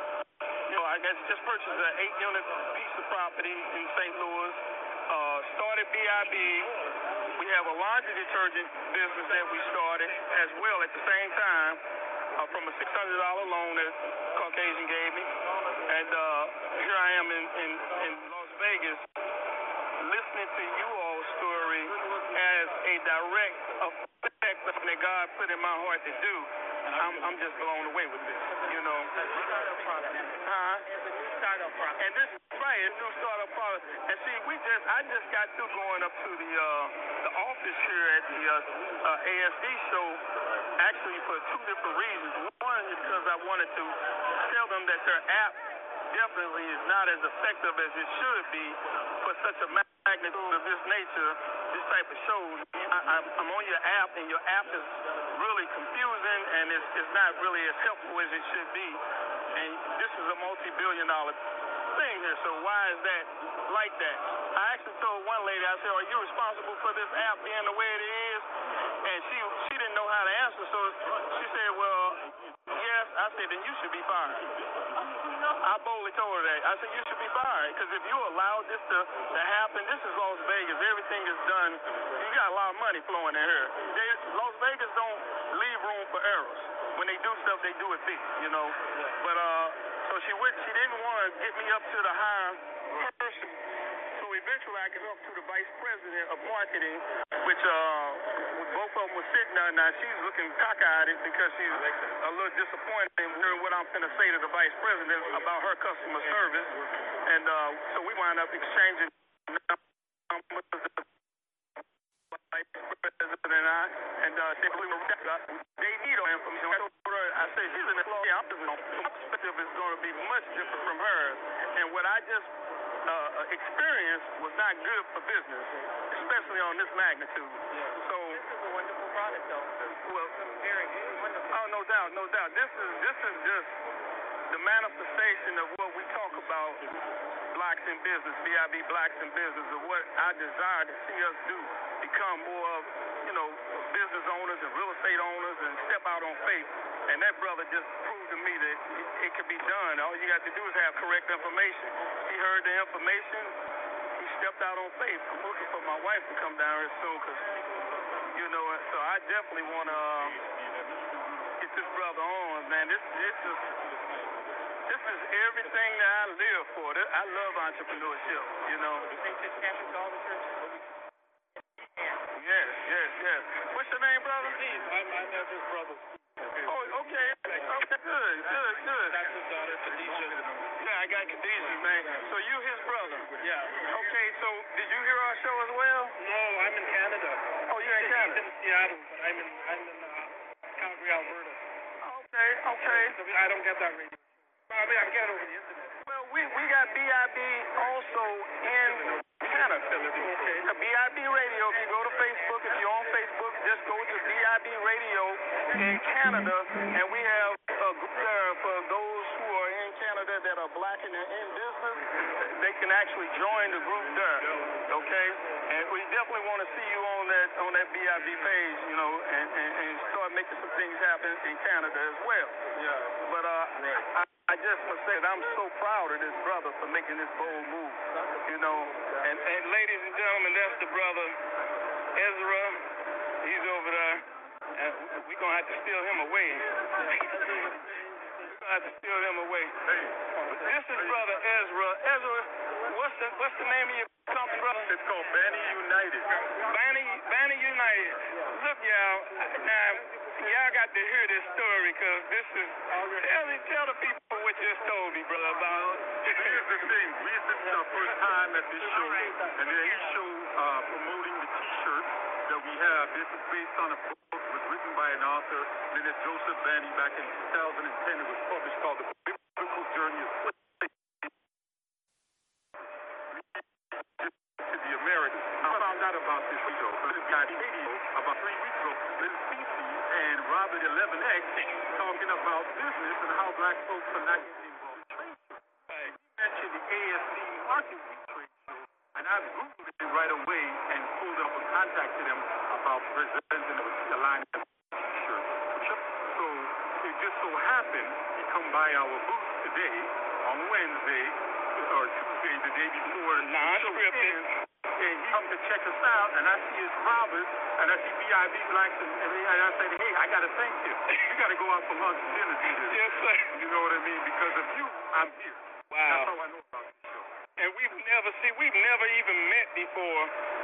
I just purchased an 8-unit piece of property in St. Louis, started BIB. We have a laundry detergent business that we started as well at the same time from a $600 loan that Caucasian gave me. And here I am in Las Vegas listening to you all's story as a direct effect that God put in my heart to do. I'm just blown away with this, It's a new startup product. It's a new startup product. And this, right, it's a new startup product. And see, I just got through going up to the office here at the ASD show, actually for two different reasons. One is because I wanted to tell them that their app definitely is not as effective as it should be for such a magnitude of this nature, this type of shows. I'm on your app, and your app is really confusing, and it's not really as helpful as it should be. And this is a multi-billion-dollar thing here, so why is that like that? I actually told one lady, I said, are you responsible for this app being the way it is? And she didn't know how to answer, so she said, well, yes. I said, then you should be fired. I boldly told her that. I said, you should be fired, because if you allow this to happen, this is Las Vegas. Everything is done. You got a lot of money flowing in here. Las Vegas don't leave room for errors. When they do stuff, they do it big, But so she didn't want to get me up to the higher person. So eventually I got up to the vice president of marketing, which both of them were sitting there. Now she's looking cockeyed because she's a little disappointed in hearing what I'm going to say to the vice president about her customer service. And so we wound up exchanging numbers, vice president and I, and they need our information. I said, she's in the floor. Yeah, my perspective is going to be much different from hers. And what I just experienced was not good for business, especially on this magnitude. So this is a wonderful product, though. Well, very wonderful. Oh, no doubt. This is just the manifestation of what we talk about, blacks in business, BIB blacks in business, of what I desire to see us do, become more of, business owners and real estate owners and step out on faith. And that brother just proved to me that it could be done. All you got to do is have correct information. He heard the information. He stepped out on faith. I'm looking for my wife to come down here soon because, so I definitely want to get this brother on, man. This is everything that I live for. I love entrepreneurship, You think this happens to all the churches? Yes. What's your name, brother? I'm his brother. Oh, okay. Good. That's his daughter, Khadijah. Yeah, I got Khadijah, man. So you his brother? Yeah. Okay, so did you hear our show as well? No, I'm in Canada. Oh, you're in Canada? I'm in Seattle, but I'm in Calgary, Alberta. Okay. So I don't get that radio. I mean, I get it over the internet. Well, we got BIB also in Canada. Okay. The BIB Radio, if you go to Facebook, if you're on Facebook, just go to BIB Radio in Canada, and we have a group there for those who are in Canada that are black and in business. They can actually join the group there, okay? And we definitely want to see you on that BIB page, and start making some things happen in Canada as well. Yeah. But I just must say that I'm so proud of this brother for making this bold move, And ladies and gentlemen, that's the brother Ezra. He's over there, and we're gonna have to steal him away. This is brother Ezra. Ezra, what's the name of your company, brother? It's called Banny United. Banny United. Look, y'all. Now, y'all got to hear this story because this is. Tell the people what you just told me, brother, about. Here's the thing. This is our first time at this show, and this show promoting the T-shirts that we have. This is based on a book that was written by an author, Leonard Joseph Banny, back in 2010. It was published called The Biblical Journey of Slavery to the Americas. I found out about this show. This guy radio about 3 weeks ago. Little Cece and Robert 11X talking about business and how black folks are not getting involved in trade shows. Right. You mentioned the ASD Market Week trade show, and I Googled it right away and pulled up and contacted them about presenting a line of t-shirts. So it just so happened he come by our booth today on Wednesday or Tuesday, the day before non-scripted, and he come to check us out, and I see his Robert, and I see BIB Blacks, and I said, hey, I got to thank you. You got to go out for lunch and dinner to this. Yes, sir. You know what I mean? Because of you, I'm here. Wow. That's how I know about this show. And we've never even met before.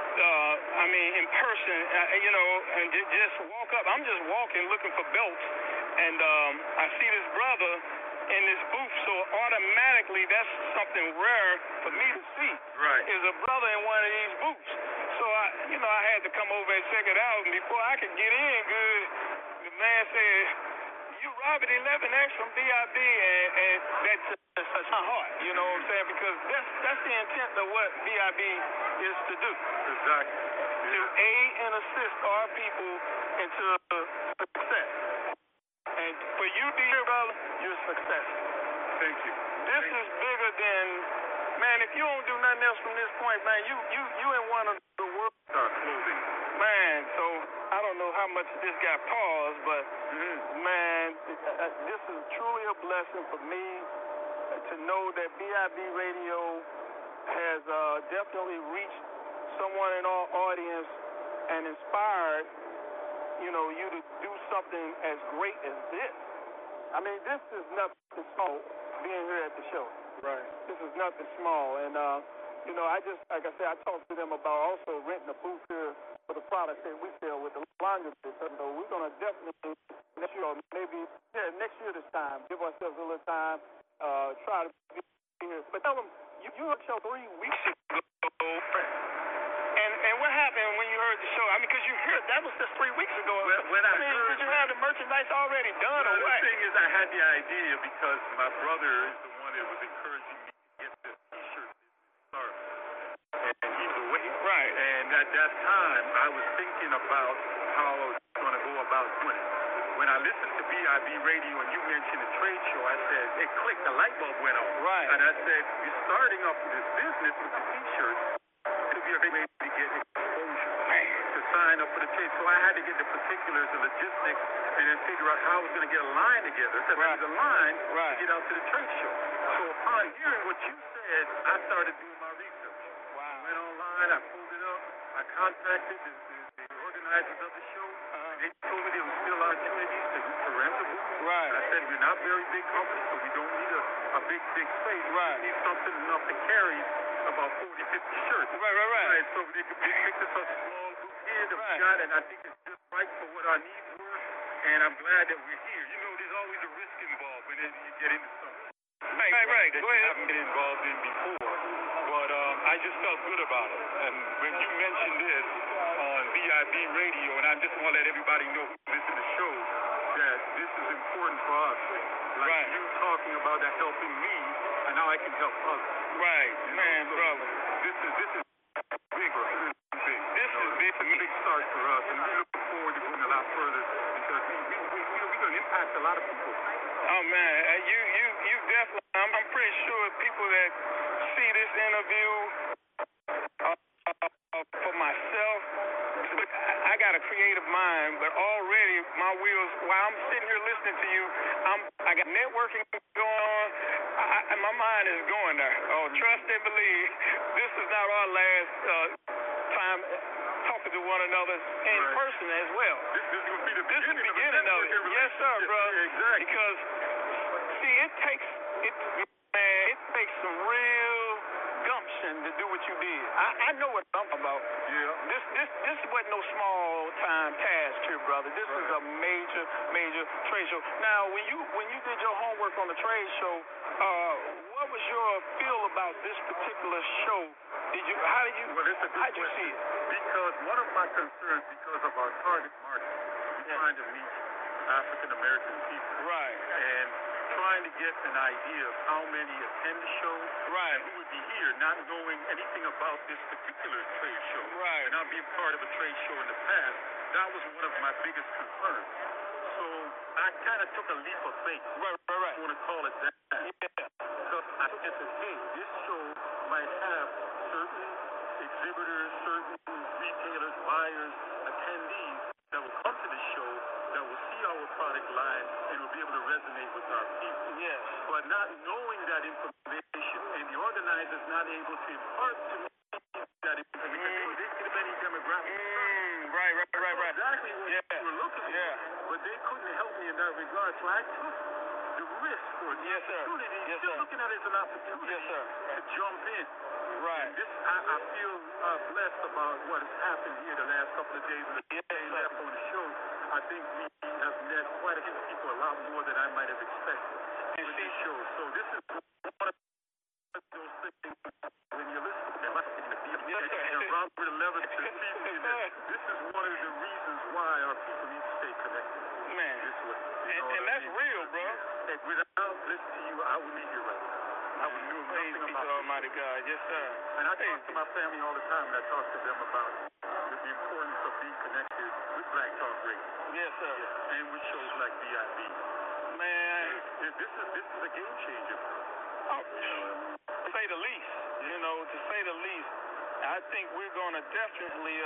In person, and just walk up. I'm just walking, looking for belts, and I see this brother in this booth, so automatically that's something rare for me to see. Right. Is a brother in one of these booths. So I had to come over and check it out, and before I could get in good, the man said, "You Robert 11X from BIB," and that touched my heart. You know what I'm saying? Because that's the intent of what BIB is to do. Exactly. To aid and assist our people into success. And for you, dear brother, you're a success. Thank you. This is bigger than, man, if you don't do nothing else from this point, man, you in one of the world clothing. Man, so I don't know how much this got paused, but man, this is truly a blessing for me to know that BIB Radio has definitely reached someone in our audience and inspired you to do something as great as this. I mean, this is nothing small, being here at the show. Right. This is nothing small. And, I just, like I said, I talked to them about also renting a booth here for the products that we sell with the laundry business. So we're going to definitely, next year this time, give ourselves a little time, try to be here. But tell them, you heard the show 3 weeks ago. And what happened when you heard the show? I mean, because you heard that was just 3 weeks ago. Did you have the merchandise already done or what? The thing is, I had the idea because my brother is the one that was encouraging me to get this T-shirt started. And he's away. Right. And at that time, I was thinking about how I was going to go about doing it. When I listened to BIB Radio and you mentioned the trade show, I said, it clicked, the light bulb went on. Right. And I said, you're starting off with this business with the T-shirts. It'll be a great way to get exposure, to sign up for the trade. So I had to get the particulars, the logistics, and then figure out how I was going to get a line together. Because I need a line to get out to the trade show. So upon hearing what you said, I started doing my research. Wow. I went online, I pulled it up, I contacted the organizers of the show. They told me there were still opportunities to rent the booth. Right. I said, we're not very big company, so we don't need a big space. Right. We need something enough to carry about 40, 50 shirts. Right. So they picked us up a small booth here that we got, and I think it's just right for what our needs were. And I'm glad that we're here. There's always a risk involved when you get into something. Right. That you haven't been involved in before. But I just felt good about it. And when you mentioned this on BIB Radio, and I just want to let everybody know who listen to the show, that this is important for us. Like you talking about that helping me, and now I can help others. Right, man, brother. This is big. This is a big start for us, and we look forward to going a lot further because we're going to impact a lot of people. Oh man, you definitely. I'm pretty sure people that see this interview, for myself, I got a creative mind, but already my wheels. While I'm sitting here listening to you, I got networking going on. My mind is going there. Oh, trust and believe. This is not our last time talking to one another in person as well. This is going to be the beginning of it. Yes, sir, bro. Exactly. Because see, it takes some real gumption to do what you did. I know what I'm about. Yeah. This wasn't no small time task here, brother. This is a major trade show. Now, when you did your homework on the trade show, what was your feel about this particular show? How did you see it? Because one of my concerns, because of our target market, we're trying to reach African American people. Right. And trying to get an idea of how many attend the show, and who would be here, not knowing anything about this particular trade show, and not being part of a trade show in the past. That was one of my biggest concerns. So I kind of took a leap of faith. Right. I want to call it that. Yeah. So I said, hey, this show might have certain exhibitors, certain retailers, buyers, attendees that will come to the show that will see our product line and will be able to resonate with our people. Yes. But not knowing that information and the organizers not able to impart to me that information, they could have any demographic. Right. Exactly what we were looking for. Yeah. But they couldn't help me in that regard, so I took the risk for the opportunity, still looking at it as an opportunity to jump in. Right. This, I feel blessed about what has happened here the last couple of days. And the day left on the show, I think we have met quite a few people, a lot more than I might have expected with this show. So this is one of those things when you listen to them, and Robert Levitt, this is one of the reasons why our people need to stay connected. Man, this way. And that's real, bro. And without listening to you, I wouldn't be here right now. I would do amazing about Almighty God. Yes, sir. And I talk to my family all the time, and I talk to them about the importance of being connected with Black Talk Radio. Yes, sir. And with shows like BIB. Man, this is a game changer. Oh, to say the least. To say the least. I think we're going to definitely,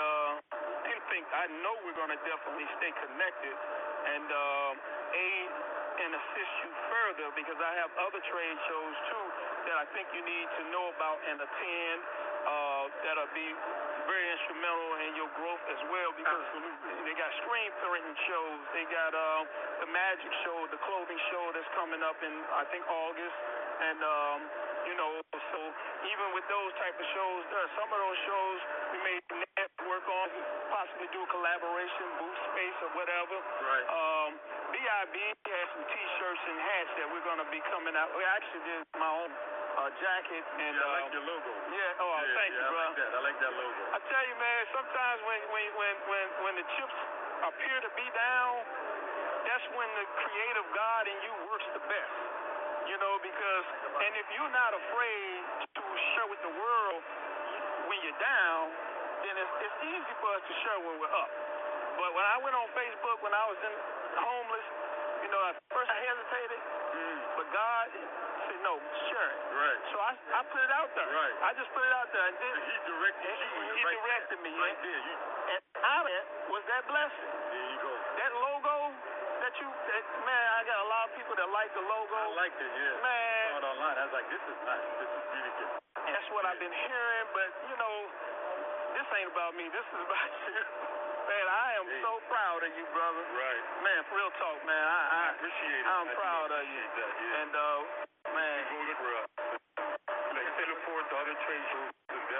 I know we're going to definitely stay connected and aid and assist you further, because I have other trade shows too that I think you need to know about and attend that'll be very instrumental in your growth as well, because they got screen printing shows, they got the magic show, the clothing show that's coming up in I think August, and so even with those type of shows, there are some of those shows we may network on, possibly do a collaboration, booth space or whatever. Right. BIB has some T-shirts and hats that we're going to be coming out. We actually did my own jacket. And I like your logo. Yeah. Oh, thank you, bro. I like that logo. I tell you, man, sometimes when the chips appear to be down, that's when the creative God in you works the best. Because, and if you're not afraid to share with the world when you're down, then it's easy for us to share when we're up. But when I went on Facebook, when I was homeless, at first I hesitated, but God said, no, share it. Right. So I put it out there. Right. I just put it out there. And then He directed me. Right there. And out of it was that blessing. There you go. That logo man, I got a lot of people that like the logo. I liked it, yeah. Man. I saw it online. I was like, this is nice. This is really good. And that's what I've been hearing, but, this ain't about me. This is about you. Man, I am so proud of you, brother. Right. Man, for real talk, man. I appreciate it. I'm proud of you. That, yeah. And, man. I look forward to other trade shows.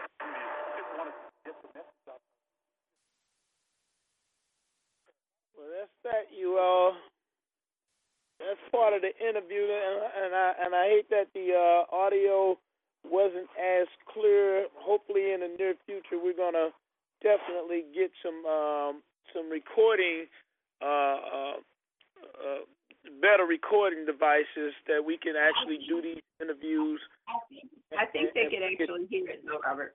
Well, that's that, you all. That's part of the interview, and I hate that the audio wasn't as clear. Hopefully, in the near future, we're gonna definitely get some recording, better recording devices that we can actually do these interviews. I think they could actually hear it, though, Robert.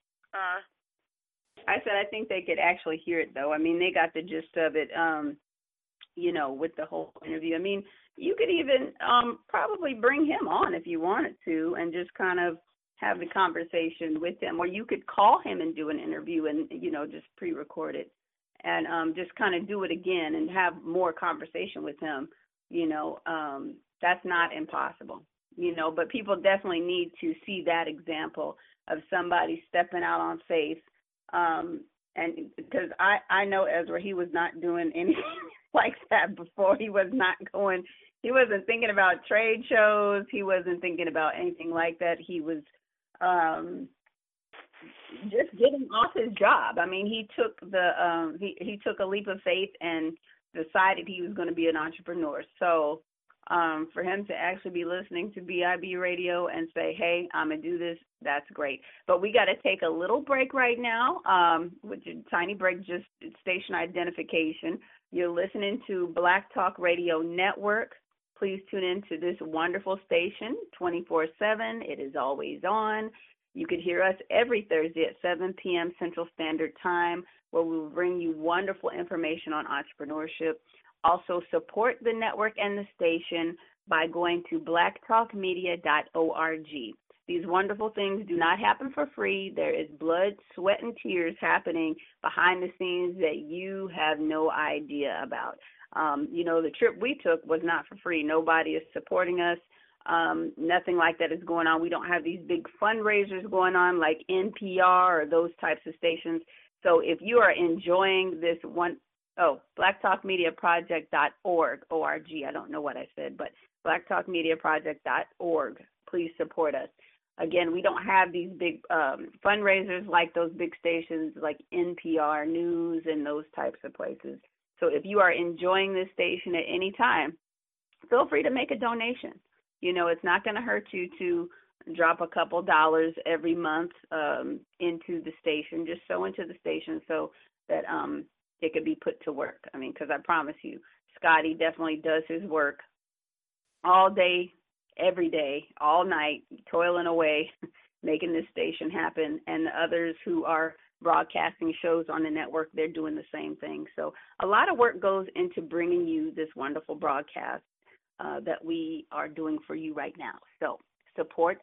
I said I think they could actually hear it, though. I mean, they got the gist of it, with the whole interview. I mean, you could even probably bring him on if you wanted to and just kind of have the conversation with him. Or you could call him and do an interview and, just pre-record it and just kind of do it again and have more conversation with him. That's not impossible, but people definitely need to see that example of somebody stepping out on faith. And because I know Ezra, he was not doing anything like that before. He wasn't thinking about trade shows. He wasn't thinking about anything like that. He was just getting off his job. I mean, he took he took a leap of faith and decided he was going to be an entrepreneur. So for him to actually be listening to BIB Radio and say, hey, I'm going to do this, that's great. But we got to take a little break right now, which is a tiny break, just station identification. You're listening to Black Talk Radio Network. Please tune in to this wonderful station 24/7. It is always on. You could hear us every Thursday at 7 p.m. Central Standard Time, where we will bring you wonderful information on entrepreneurship. Also, support the network and the station by going to blacktalkmedia.org. These wonderful things do not happen for free. There is blood, sweat, and tears happening behind the scenes that you have no idea about. The trip we took was not for free. Nobody is supporting us. Nothing like that is going on. We don't have these big fundraisers going on like NPR or those types of stations. So if you are enjoying this blacktalkmediaproject.org, O-R-G, I don't know what I said, but blacktalkmediaproject.org, please support us. Again, we don't have these big fundraisers like those big stations like NPR News and those types of places. So if you are enjoying this station at any time, feel free to make a donation. It's not going to hurt you to drop a couple dollars every month into the station, just so into the station so that it could be put to work. Because I promise you, Scotty definitely does his work all day, every day, all night, toiling away, making this station happen. And the others who are broadcasting shows on the network, they're doing the same thing. So a lot of work goes into bringing you this wonderful broadcast that we are doing for you right now. So support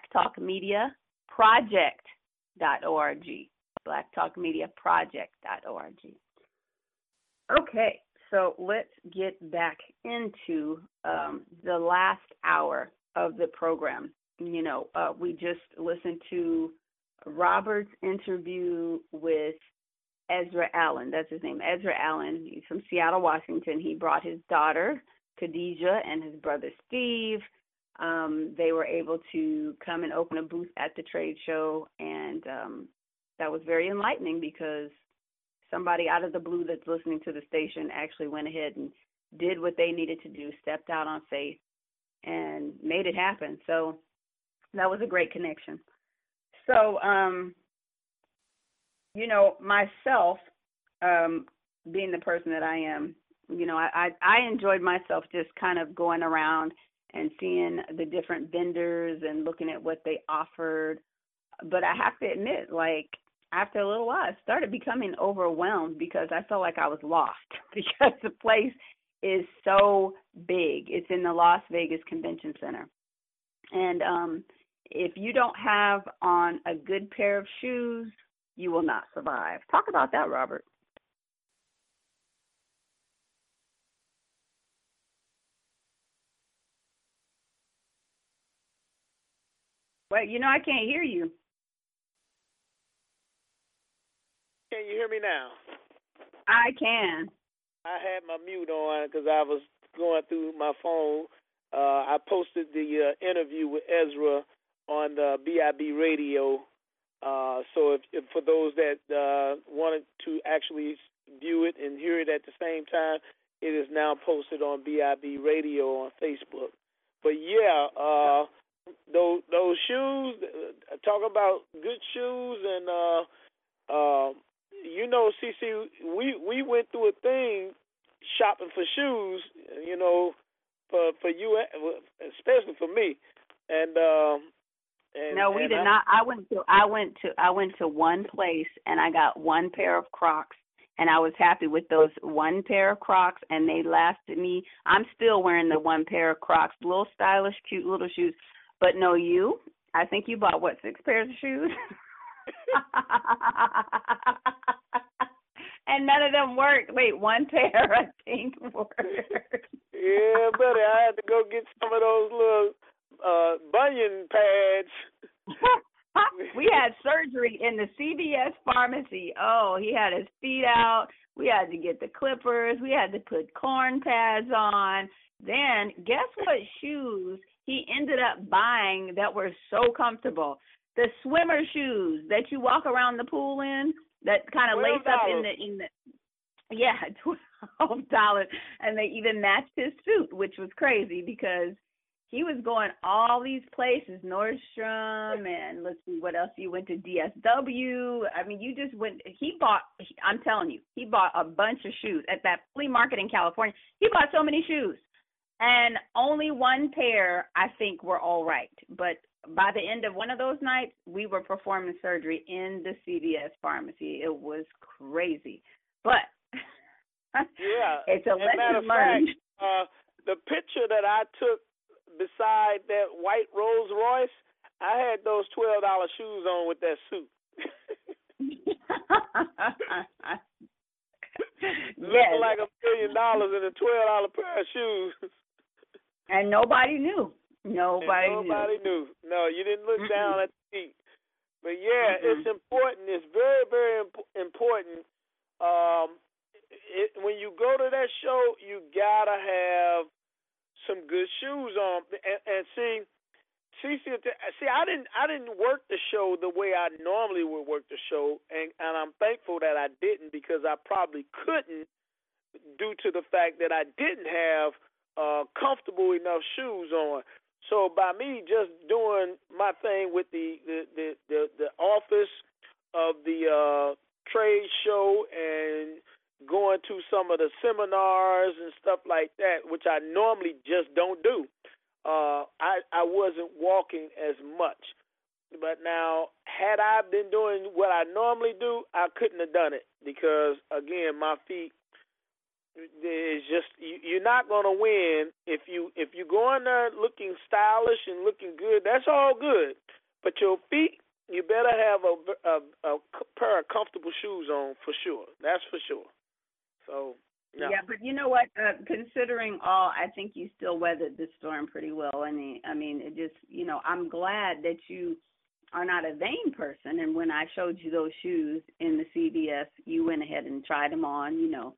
blacktalkmediaproject.org, blacktalkmediaproject.org. Okay, so let's get back into the last hour of the program. We just listened to Robert's interview with Ezra Allen. That's his name, Ezra Allen. He's from Seattle, Washington. He brought his daughter, Khadijah, and his brother, Steve. They were able to come and open a booth at the trade show, and that was very enlightening because somebody out of the blue that's listening to the station actually went ahead and did what they needed to do, stepped out on faith, and made it happen. So that was a great connection. So, myself, being the person that I am, I enjoyed myself just kind of going around and seeing the different vendors and looking at what they offered. But I have to admit, after a little while, I started becoming overwhelmed because I felt like I was lost because the place is so big. It's in the Las Vegas Convention Center. And if you don't have on a good pair of shoes, you will not survive. Talk about that, Robert. Well, I can't hear you. Can you hear me now? I can. I had my mute on because I was going through my phone. I posted the interview with Ezra on BIB Radio. So if for those that wanted to actually view it and hear it at the same time, it is now posted on BIB Radio on Facebook. But yeah, those shoes, talk about good shoes, and CC, we went through a thing shopping for shoes, for you, especially for me, and no, we did not. I went to one place and I got one pair of Crocs, and I was happy with those one pair of Crocs, and they lasted me. I'm still wearing the one pair of Crocs, little stylish, cute little shoes. But no, I think you bought 6 pairs of shoes? And none of them worked. Wait, one pair I think worked. Yeah, buddy, I had to go get some of those little bunion pads. We had surgery in the CVS pharmacy. Oh, he had his feet out. We had to get the clippers. We had to put corn pads on. Then guess what shoes he ended up buying that were so comfortable? The swimmer shoes that you walk around the pool in, that kind of lace up in the $12, and they even matched his suit, which was crazy because he was going all these places, Nordstrom, and let's see what else. You went to DSW. I mean, you just went. I'm telling you, he bought a bunch of shoes at that flea market in California. He bought so many shoes, and only one pair I think were all right, but by the end of one of those nights, we were performing surgery in the CVS pharmacy. It was crazy. But yeah, it's a lesson learned. The picture that I took beside that white Rolls Royce, I had those $12 shoes on with that suit. Looking like $1 million in a $12 pair of shoes. And nobody knew. Nobody knew. No, you didn't look down at the feet. But yeah, it's important. It's very, very important. When you go to that show, you gotta have some good shoes on. And see, I didn't work the show the way I normally would work the show, and I'm thankful that I didn't, because I probably couldn't, due to the fact that I didn't have comfortable enough shoes on. So by me just doing my thing with the office of the trade show and going to some of the seminars and stuff like that, which I normally just don't do, I wasn't walking as much. But now, had I been doing what I normally do, I couldn't have done it, because, again, my feet, it's just, you're not going to win. If you go in there looking stylish and looking good, that's all good. But your feet, you better have a pair of comfortable shoes on for sure. That's for sure. So, no. Yeah, but you know what? Considering all, I think you still weathered the storm pretty well. I mean, it just, I'm glad that you are not a vain person. And when I showed you those shoes in the CVS, you went ahead and tried them on,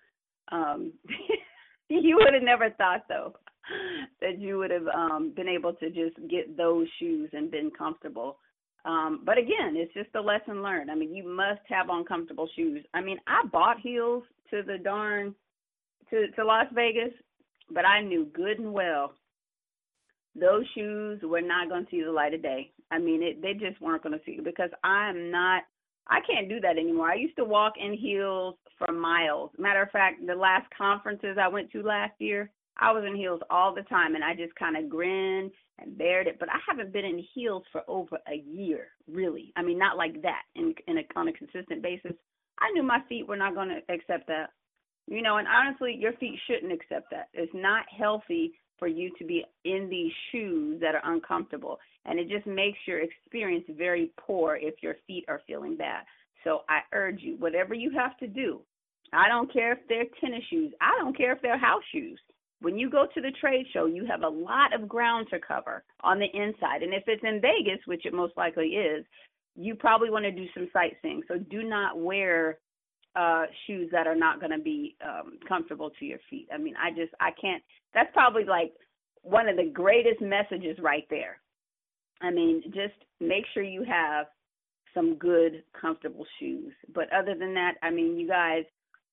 You would have never thought, though, that you would have been able to just get those shoes and been comfortable. But again, it's just a lesson learned. I mean, you must have on comfortable shoes. I mean, I bought heels to the to Las Vegas, but I knew good and well those shoes were not going to see the light of day. I mean, they just weren't going to see it, because I can't do that anymore. I used to walk in heels for miles. Matter of fact, the last conferences I went to last year, I was in heels all the time, and I just kind of grinned and bared it. But I haven't been in heels for over a year, really. I mean, not like that on a consistent basis. I knew my feet were not going to accept that. And honestly, your feet shouldn't accept that. It's not healthy for you to be in these shoes that are uncomfortable. And it just makes your experience very poor if your feet are feeling bad. So I urge you, whatever you have to do, I don't care if they're tennis shoes. I don't care if they're house shoes. When you go to the trade show, you have a lot of ground to cover on the inside. And if it's in Vegas, which it most likely is, you probably want to do some sightseeing. So do not wear shoes that are not going to be comfortable to your feet. I mean, I can't. That's probably like one of the greatest messages right there. I mean, just make sure you have some good, comfortable shoes. But other than that, I mean, you guys,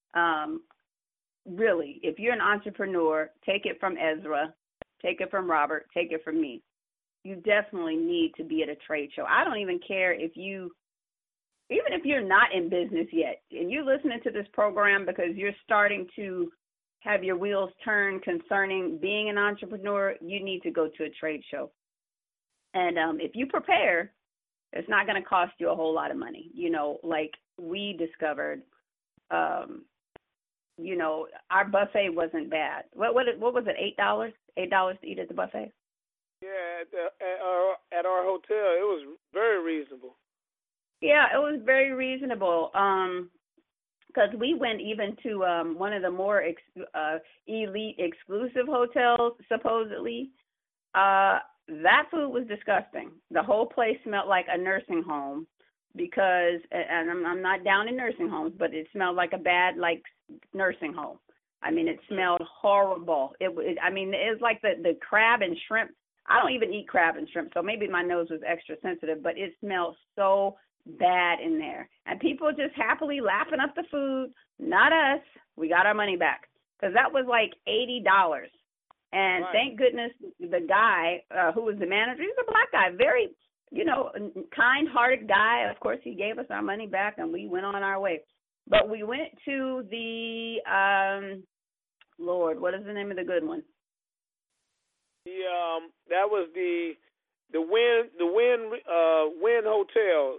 really, if you're an entrepreneur, take it from Ezra, take it from Robert, take it from me. You definitely need to be at a trade show. I don't even care even if you're not in business yet, and you're listening to this program because you're starting to have your wheels turn concerning being an entrepreneur, you need to go to a trade show. And if you prepare, it's not going to cost you a whole lot of money. Like we discovered, our buffet wasn't bad. What was it, $8? $8 to eat at the buffet? Yeah, at our hotel, it was very reasonable. Yeah, it was very reasonable. Because we went even to one of the more elite exclusive hotels, supposedly. That food was disgusting. The whole place smelled like a nursing home because, and I'm not down in nursing homes, but it smelled like a bad, nursing home. I mean, it smelled horrible. It was like the crab and shrimp. I don't even eat crab and shrimp, so maybe my nose was extra sensitive, but it smelled so bad in there. And people just happily lapping up the food. Not us. We got our money back because that was like $80. And right. Thank goodness the guy who was the manager, he's a black guy, very, kind-hearted guy. Of course, he gave us our money back and we went on our way. But we went to the, Lord, what is the name of the good one? That was the The Wynn Hotel.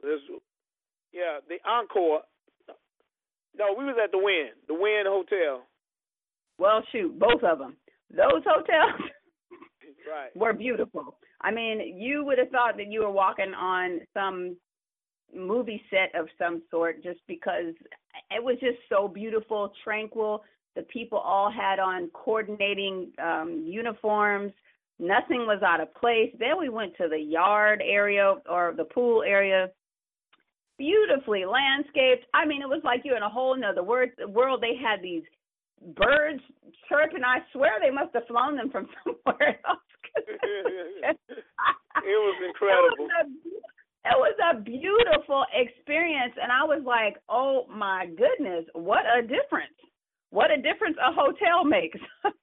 The Encore. No, we was at the Wynn Hotel. Well, shoot, both of them. Those hotels right. were beautiful. I mean, you would have thought that you were walking on some movie set of some sort just because it was just so beautiful, tranquil. The people all had on coordinating uniforms. Nothing was out of place. Then we went to the yard area or the pool area, beautifully landscaped. I mean, it was like you're in a whole nother world. They had these birds chirping. I swear they must have flown them from somewhere else. It was incredible. It was a beautiful experience, and I was like, oh, my goodness, what a difference. What a difference a hotel makes.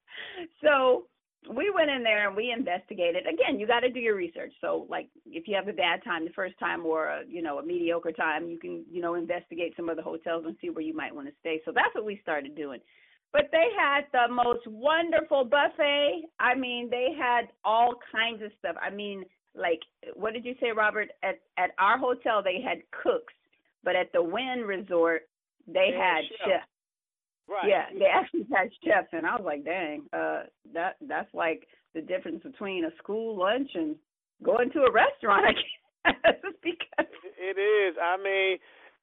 So we went in there and we investigated. Again, you got to do your research. So, like, if you have a bad time the first time or, a mediocre time, you can, investigate some of the hotels and see where you might want to stay. So that's what we started doing. But they had the most wonderful buffet. I mean, they had all kinds of stuff. I mean, like, what did you say, Robert? At our hotel, they had cooks. But at the Wynn Resort, they had chefs. Right. Yeah, they actually had chefs, and I was like, dang, that's like the difference between a school lunch and going to a restaurant, I guess. Because it is. I mean,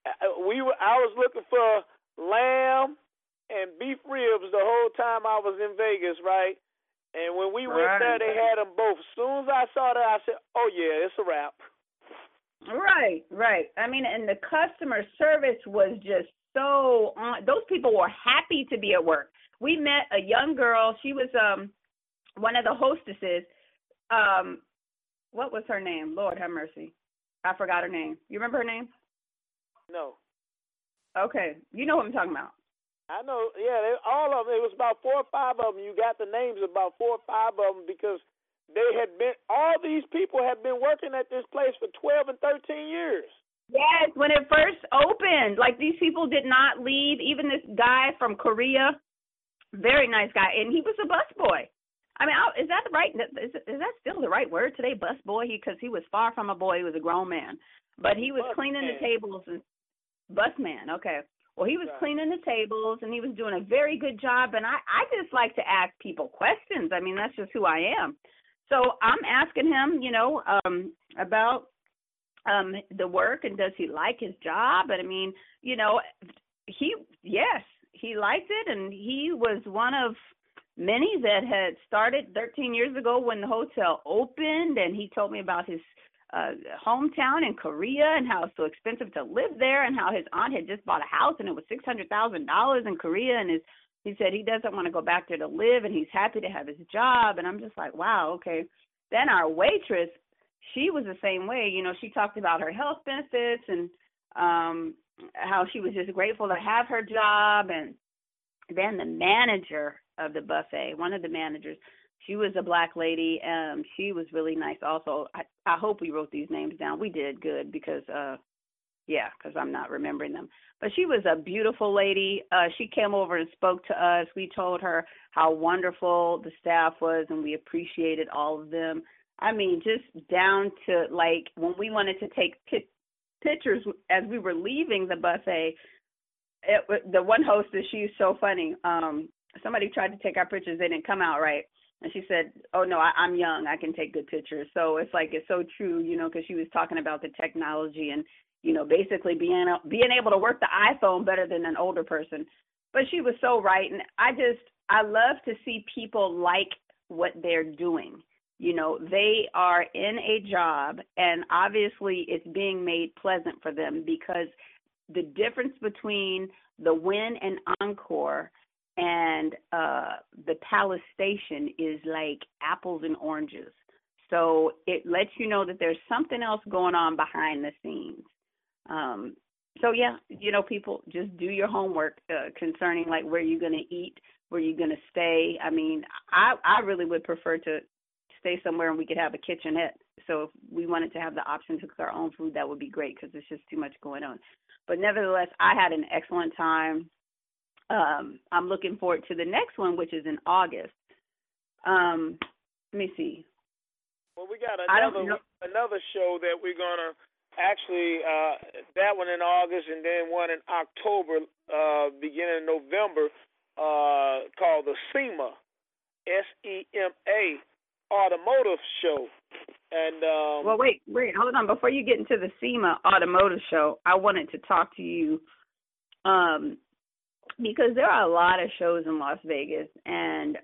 I was looking for lamb and beef ribs the whole time I was in Vegas, right? And when we went there, they had them both. As soon as I saw that, I said, oh, yeah, it's a wrap. Right. I mean, and the customer service was just so on. Those people were happy to be at work. We met a young girl. She was one of the hostesses. What was her name? Lord have mercy. I forgot her name. You remember her name? No. Okay. You know what I'm talking about. I know. Yeah, all of them. It was about 4 or 5 of them. You got the names of about 4 or 5 of them because all these people have been working at this place for 12 and 13 years. Yes, when it first opened, like these people did not leave. Even this guy from Korea, very nice guy, and he was a busboy. I mean, is that the right? Is that still the right word today, busboy? Because he was far from a boy; he was a grown man. But he was cleaning the tables and busman. Okay, well, he was cleaning the tables and he was doing a very good job. And I just like to ask people questions. I mean, that's just who I am. So I'm asking him, about the work and does he like his job? And I mean, he liked it, and he was one of many that had started 13 years ago when the hotel opened, and he told me about his hometown in Korea and how it's so expensive to live there and how his aunt had just bought a house and it was $600,000 in Korea, and he said he doesn't want to go back there to live and he's happy to have his job. And I'm just like, wow, okay. Then our waitress, she was the same way. She talked about her health benefits and how she was just grateful to have her job. And then the manager of the buffet, one of the managers, she was a black lady. She was really nice also. I hope we wrote these names down. We did good because I'm not remembering them. But she was a beautiful lady. She came over and spoke to us. We told her how wonderful the staff was, and we appreciated all of them. I mean, just down to, like, when we wanted to take pictures as we were leaving the buffet, the one hostess, she's so funny. Somebody tried to take our pictures. They didn't come out right. And she said, oh, no, I'm young. I can take good pictures. So it's like it's so true, because she was talking about the technology and, basically being able to work the iPhone better than an older person. But she was so right. And I love to see people like what they're doing. They are in a job, and obviously it's being made pleasant for them, because the difference between the Wynn and Encore and the Palace Station is like apples and oranges. So it lets you know that there's something else going on behind the scenes. People, just do your homework concerning like where you're going to eat, where you're going to stay. I mean, I really would prefer to stay somewhere and we could have a kitchenette. So if we wanted to have the option to cook our own food, that would be great because there's just too much going on. But nevertheless, I had an excellent time. I'm looking forward to the next one, which is in August. Let me see. Well, we got another show that we're gonna actually that one in August and then one in October, beginning of November, called the SEMA, SEMA Automotive Show. And well, wait, hold on. Before you get into the SEMA Automotive Show, I wanted to talk to you because there are a lot of shows in Las Vegas, and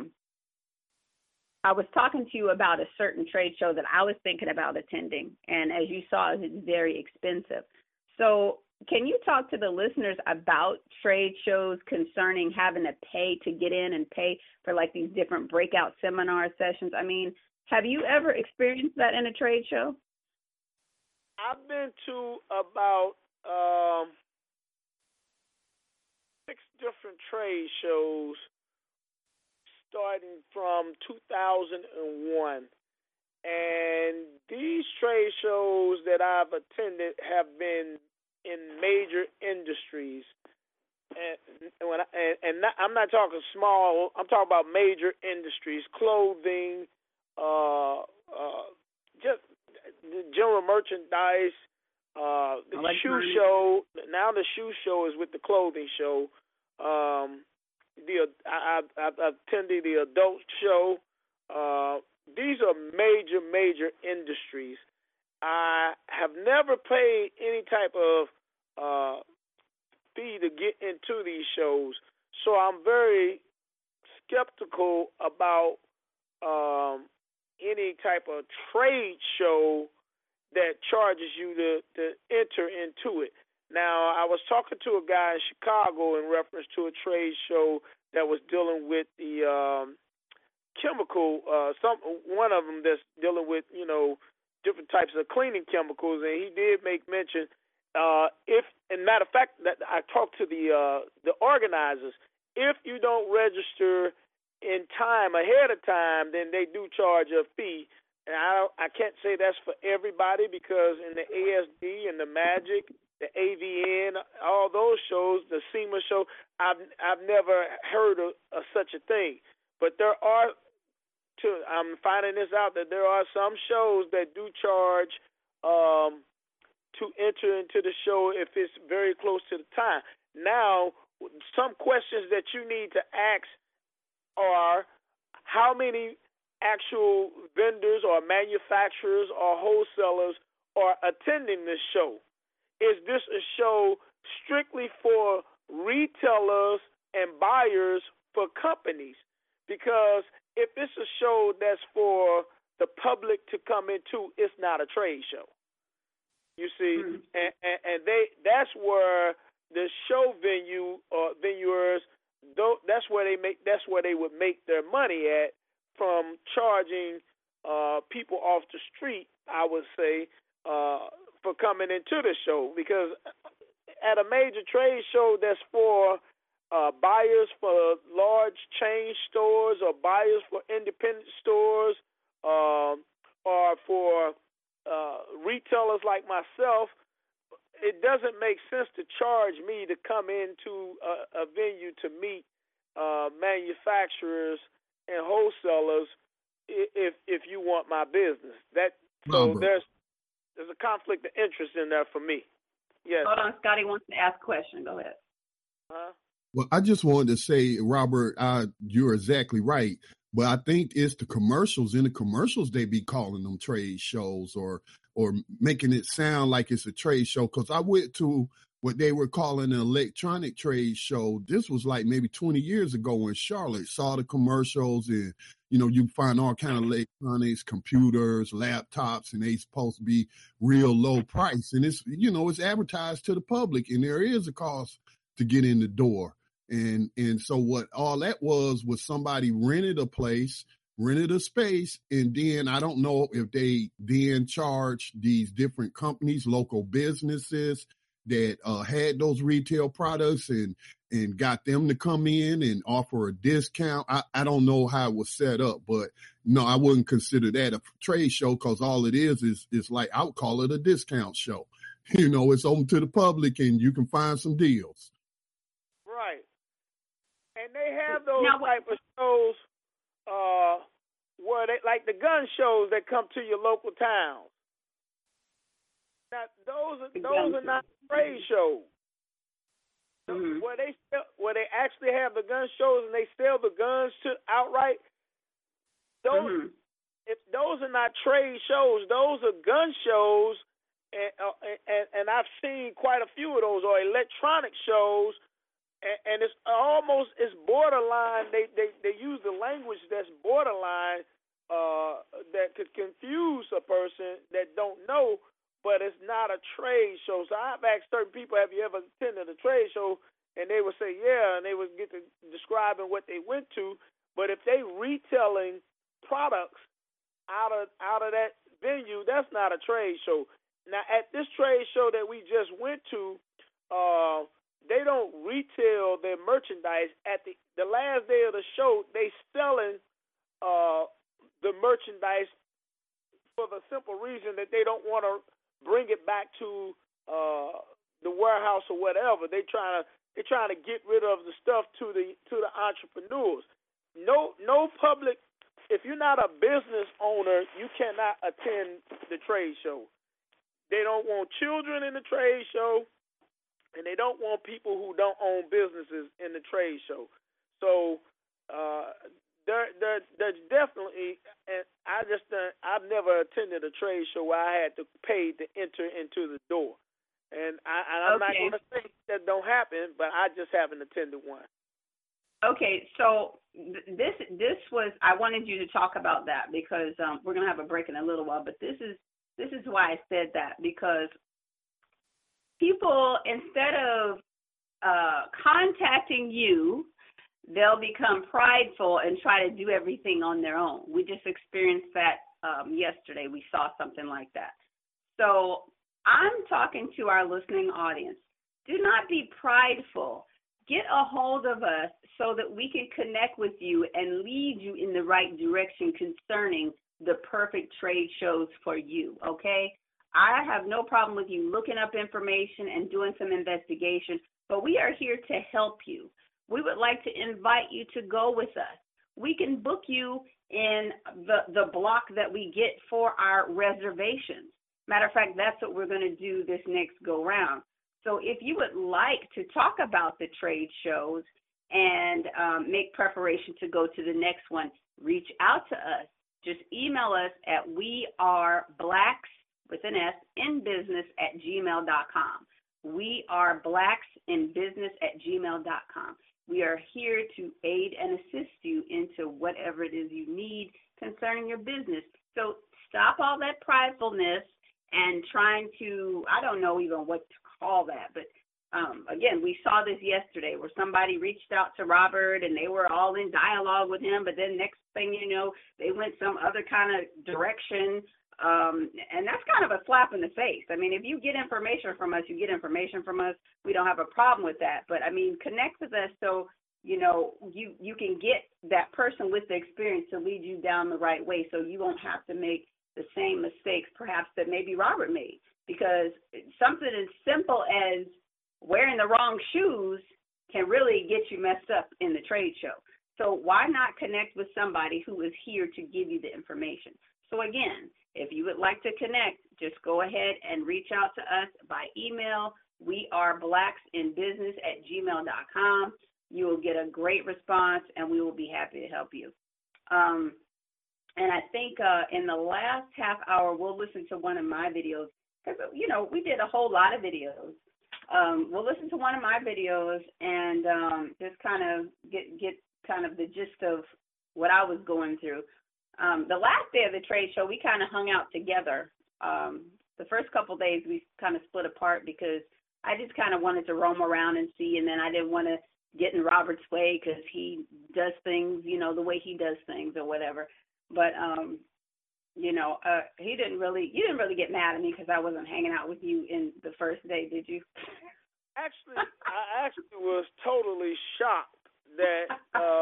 I was talking to you about a certain trade show that I was thinking about attending, and as you saw, it's very expensive. So can you talk to the listeners about trade shows concerning having to pay to get in and pay for like these different breakout seminar sessions? I mean, have you ever experienced that in a trade show? I've been to about 6 different trade shows starting from 2001. And these trade shows that I've attended have been in major industries. I'm not talking small, I'm talking about major industries, clothing, just general merchandise, the shoe show. Now the shoe show is with the clothing show. I've attended the adult show. These are major industries. I have never paid any type of fee to get into these shows, so I'm very skeptical about any type of trade show that charges you to enter into it. Now, I was talking to a guy in Chicago in reference to a trade show that was dealing with the chemical, one of them that's dealing with, different types of cleaning chemicals, and he did make mention, and matter of fact, that I talked to the organizers, if you don't register in time, ahead of time, then they do charge a fee. And I can't say that's for everybody, because in the ASD and the Magic, the AVN, all those shows, the SEMA show, I've never heard of such a thing. But I'm finding this out, that there are some shows that do charge to enter into the show if it's very close to the time. Now, some questions that you need to ask are, how many actual vendors or manufacturers or wholesalers are attending this show? Is this a show strictly for retailers and buyers for companies? Because if it's a show that's for the public to come into, it's not a trade show. You see, and that's where the show venue or venuers, that's where they would make their money at, from charging people off the street, I would say, for coming into the show. Because at a major trade show that's for buyers for large chain stores, or buyers for independent stores, or for retailers like myself, it doesn't make sense to charge me to come into a venue to meet manufacturers and wholesalers if you want my business. So there's a conflict of interest in there for me. Yes. Hold on, Scotty wants to ask a question. Go ahead. Well, I just wanted to say, Robert, you're exactly right. But I think it's the commercials. In the commercials, they be calling them trade shows or making it sound like it's a trade show. Because I went to what they were calling an electronic trade show. This was like maybe 20 years ago in Charlotte. Saw the commercials, and you find all kind of electronics, computers, laptops, and they supposed to be real low price. And it's it's advertised to the public, and there is a cost to get in the door. And so what all that was somebody rented a place, rented a space, and then I don't know if they then charged these different companies, local businesses that had those retail products and got them to come in and offer a discount. I don't know how it was set up, but no, I wouldn't consider that a trade show, because all it is like, I would call it a discount show. It's open to the public and you can find some deals. Right. And they have those type of shows where or they like the gun shows that come to your local towns. Now those are not trade shows. Mm-hmm. Where they actually have the gun shows and they sell the guns to outright. Those if those are not trade shows, those are gun shows, and I've seen quite a few of those, or electronic shows, and it's borderline. They use the language that's borderline that could confuse a person that don't know, but it's not a trade show. So I've asked certain people, have you ever attended a trade show? And they would say, yeah, and they would get to describing what they went to. But if they retailing products out of that venue, that's not a trade show. Now, at this trade show that we just went to, they don't retail their merchandise. At the last day of the show, they selling the merchandise for the simple reason that they don't want to bring it back to the warehouse or whatever. They're trying to get rid of the stuff to the entrepreneurs. No public. If you're not a business owner, you cannot attend the trade show. They don't want children in the trade show, and they don't want people who don't own businesses in the trade show. So there's definitely, and I've never attended a trade show where I had to pay to enter into the door. And I'm not going to say that don't happen, but I just haven't attended one. Okay, so this was, I wanted you to talk about that because we're going to have a break in a little while, but this is why I said that, because people, instead of contacting you, they'll become prideful and try to do everything on their own. We just experienced that yesterday. We saw something like that. So I'm talking to our listening audience. Do not be prideful. Get a hold of us so that we can connect with you and lead you in the right direction concerning the perfect trade shows for you, okay? I have no problem with you looking up information and doing some investigation, but we are here to help you. We would like to invite you to go with us. We can book you in the block that we get for our reservations. Matter of fact, that's what we're going to do this next go-round. So if you would like to talk about the trade shows and make preparation to go to the next one, reach out to us. Just email us at weareblacks@gmail.com. weareblacks@gmail.com. We are here to aid and assist you into whatever it is you need concerning your business. So stop all that pridefulness and trying to, I don't know even what to call that, but again, we saw this yesterday where somebody reached out to Robert and they were all in dialogue with him, but then next thing you know, they went some other kind of direction, and that's kind of a slap in the face. I mean, if you get information from us, you get information from us. We don't have a problem with that, but I mean, connect with us so you know you can get that person with the experience to lead you down the right way, so you won't have to make the same mistakes perhaps that maybe Robert made, because something as simple as wearing the wrong shoes can really get you messed up in the trade show. So why not connect with somebody who is here to give you the information? So again, if you would like to connect, just go ahead and reach out to us by email. weareblacksinbusiness@gmail.com. You will get a great response, and we will be happy to help you. And I think in the last half hour, we'll listen to one of my videos. Because, you know, we did a whole lot of videos. We'll listen to one of my videos and just kind of get kind of the gist of what I was going through. The last day of the trade show, we kind of hung out together. The first couple of days, we kind of split apart because I just kind of wanted to roam around and see, and then I didn't want to get in Robert's way because he does things, you know, the way he does things or whatever. But, you know, you didn't really get mad at me because I wasn't hanging out with you in the first day, did you? Actually, I actually was totally shocked that,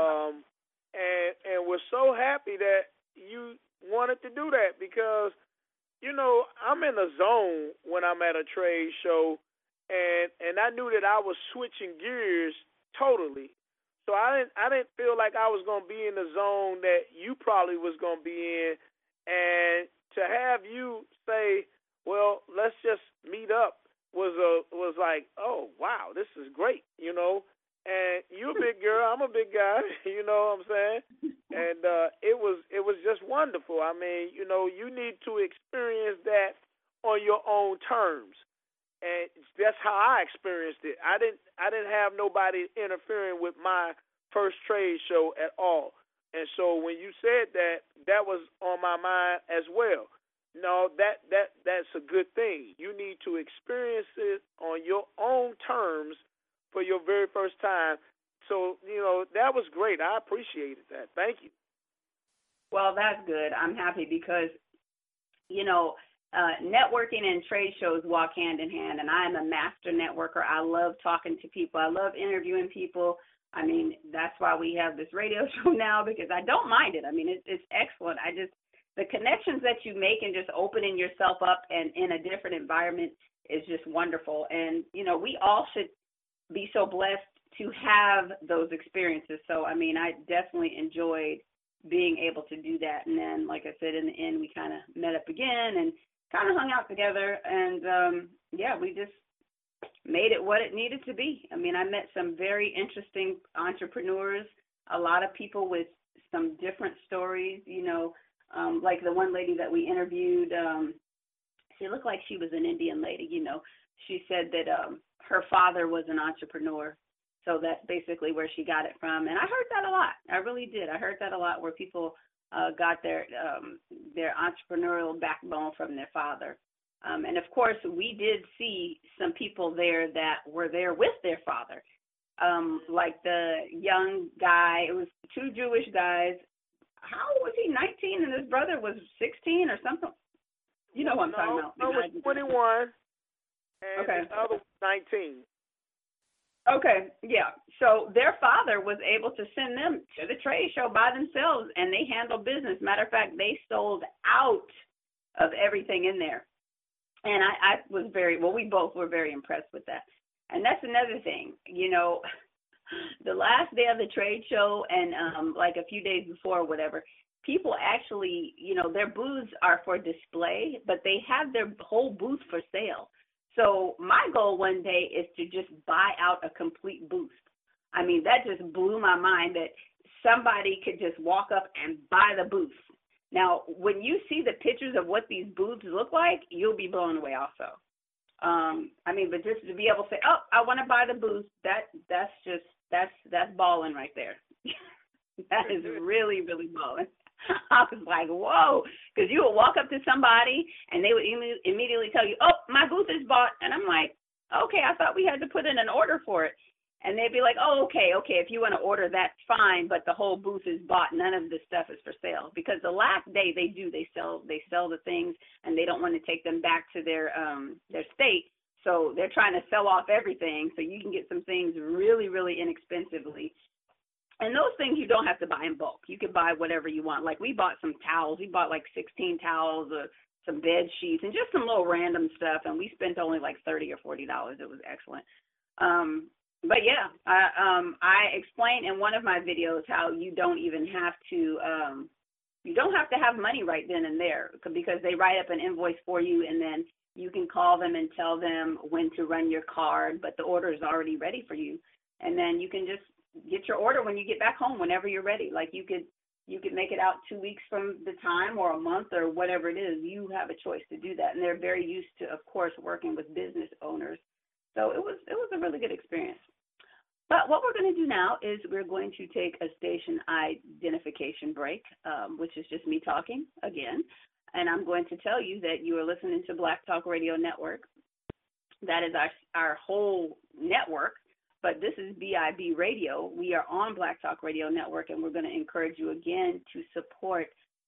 and was so happy that you wanted to do that because, you know, I'm in a zone when I'm at a trade show, and I knew that I was switching gears totally. So I didn't feel like I was going to be in the zone that you probably was going to be in. And to have you say, well, let's just meet up was like, oh, wow, this is great, you know. And you're a big girl, I'm a big guy, you know what I'm saying? And it was just wonderful. I mean, you know, you need to experience that on your own terms. And that's how I experienced it. I didn't have nobody interfering with my first trade show at all. And so when you said that, that was on my mind as well. No, that's a good thing. You need to experience it on your own terms for your very first time. So, you know, that was great. I appreciated that. Thank you. Well, that's good. I'm happy because, you know, networking and trade shows walk hand in hand, and I am a master networker. I love talking to people. I love interviewing people. I mean, that's why we have this radio show now, because I don't mind it. I mean, it's excellent. The connections that you make and just opening yourself up and in a different environment is just wonderful. And, you know, we all should be so blessed to have those experiences. So, I mean, I definitely enjoyed being able to do that. And then, like I said, in the end, we kind of met up again and kind of hung out together. And, yeah, we just made it what it needed to be. I mean, I met some very interesting entrepreneurs, a lot of people with some different stories, you know, like the one lady that we interviewed, she looked like she was an Indian lady, you know. She said that her father was an entrepreneur. So that's basically where she got it from. And I heard that a lot. I really did. I heard that a lot, where people got their entrepreneurial backbone from their father. And, of course, we did see some people there that were there with their father, like the young guy. It was two Jewish guys. How old was he, 19, and his brother was 16 or something? You know what I'm talking about. No, was 21, and okay. The other was 19. Okay, yeah. So their father was able to send them to the trade show by themselves, and they handled business. Matter of fact, they sold out of everything in there. And I was we both were very impressed with that. And that's another thing, you know, the last day of the trade show and like a few days before or whatever, people actually, you know, their booths are for display, but they have their whole booth for sale. So my goal one day is to just buy out a complete booth. I mean, that just blew my mind that somebody could just walk up and buy the booth. Now, when you see the pictures of what these booths look like, you'll be blown away also. I mean, but just to be able to say, oh, I want to buy the booth, that's balling right there. That is really, really balling. I was like, whoa, because you would walk up to somebody and they would immediately tell you, oh, my booth is bought. And I'm like, okay, I thought we had to put in an order for it. And they'd be like, oh, okay, if you want to order, that's fine, but the whole booth is bought. None of this stuff is for sale. Because the last day they sell the things, and they don't want to take them back to their state. So they're trying to sell off everything so you can get some things really, really inexpensively. And those things you don't have to buy in bulk. You can buy whatever you want. Like we bought some towels. We bought like 16 towels, some bed sheets, and just some little random stuff. And we spent only like $30 or $40. It was excellent. But yeah, I explained in one of my videos how you don't even have to, you don't have to have money right then and there, because they write up an invoice for you, and then you can call them and tell them when to run your card, but the order is already ready for you. And then you can just get your order when you get back home, whenever you're ready. Like you could make it out 2 weeks from the time, or a month, or whatever it is. You have a choice to do that. And they're very used to, of course, working with business owners. So it was a really good experience. But what we're going to do now is we're going to take a station identification break, which is just me talking again. And I'm going to tell you that you are listening to Black Talk Radio Network. That is our whole network, but this is BIB Radio. We are on Black Talk Radio Network, and we're going to encourage you again to support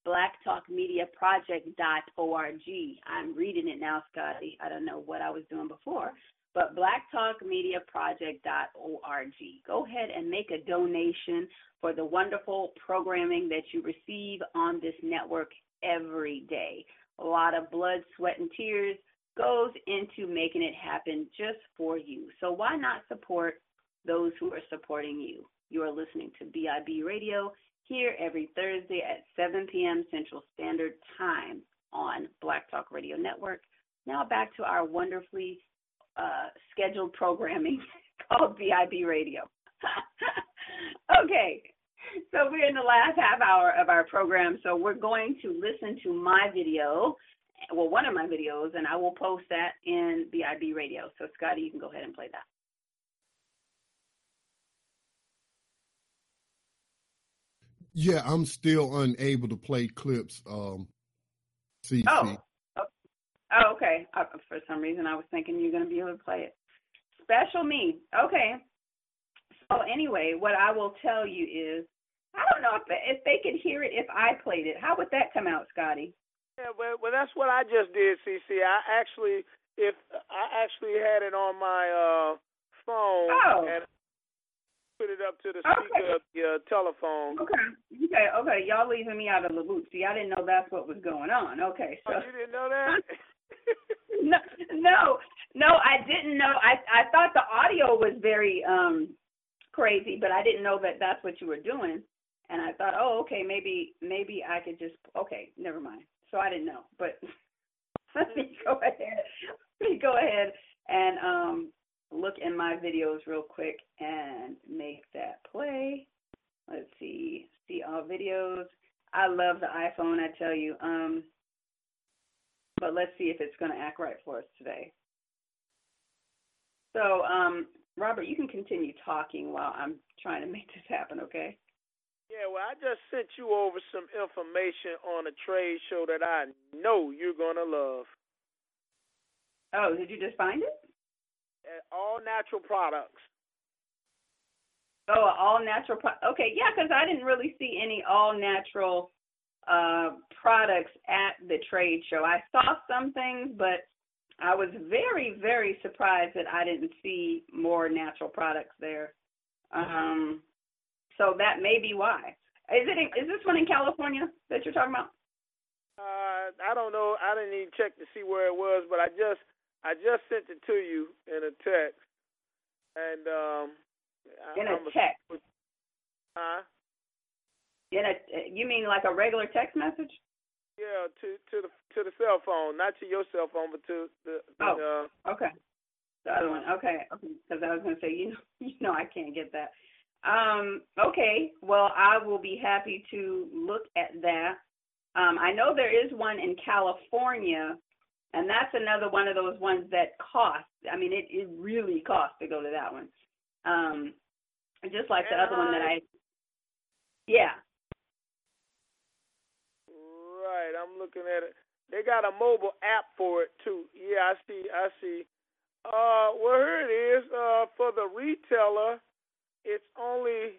blacktalkmediaproject.org. I'm reading it now, Scotty. I don't know what I was doing before, but blacktalkmediaproject.org. Go ahead and make a donation for the wonderful programming that you receive on this network every day. A lot of blood, sweat, and tears goes into making it happen just for you. So why not support those who are supporting you? You are listening to BIB Radio here every Thursday at 7 p.m. Central Standard Time on Black Talk Radio Network. Now back to our wonderfully scheduled programming called BIB Radio. Okay, so we're in the last half hour of our program, so we're going to listen to my video, well, one of my videos, and I will post that in BIB Radio. So, Scotty, you can go ahead and play that. Yeah, I'm still unable to play clips, CC. Oh, okay. For some reason, I was thinking you're going to be able to play it. Special me. Okay. So anyway, what I will tell you is, I don't know if they could hear it if I played it. How would that come out, Scotty? Yeah, well, that's what I just did, CC. I actually had it on my phone and put it up to the speaker of your telephone. Okay. Y'all leaving me out of the loop. See, I didn't know that's what was going on. Okay. So. Oh, you didn't know that? No, I didn't know. I thought the audio was very crazy, but I didn't know that that's what you were doing. And I thought, oh, okay, maybe I could just, okay, never mind. So I didn't know, but let me go ahead and look in my videos real quick and make that play. Let's see all videos. I love the iPhone, I tell you. But let's see if it's going to act right for us today. So, Robert, you can continue talking while I'm trying to make this happen, okay? Yeah, well, I just sent you over some information on a trade show that I know you're going to love. Oh, did you just find it? All natural products. Oh, all natural okay, yeah, because I didn't really see any all natural products at the trade show. I saw some things, but I was very, very surprised that I didn't see more natural products there. So that may be why. Is this one in California that you're talking about? I don't know. I didn't even check to see where it was, but I just sent it to you in a text. And in a text. Huh? You mean like a regular text message? Yeah, to the cell phone, not to your cell phone, but to the. Okay. The other one, okay. Because I was going to say, you know, I can't get that. Okay. Well, I will be happy to look at that. I know there is one in California, and that's another one of those ones that costs. I mean, it really costs to go to that one. Just like the other one that yeah. Right, I'm looking at it. They got a mobile app for it too. Yeah, I see. Well, here it is. For the retailer, it's only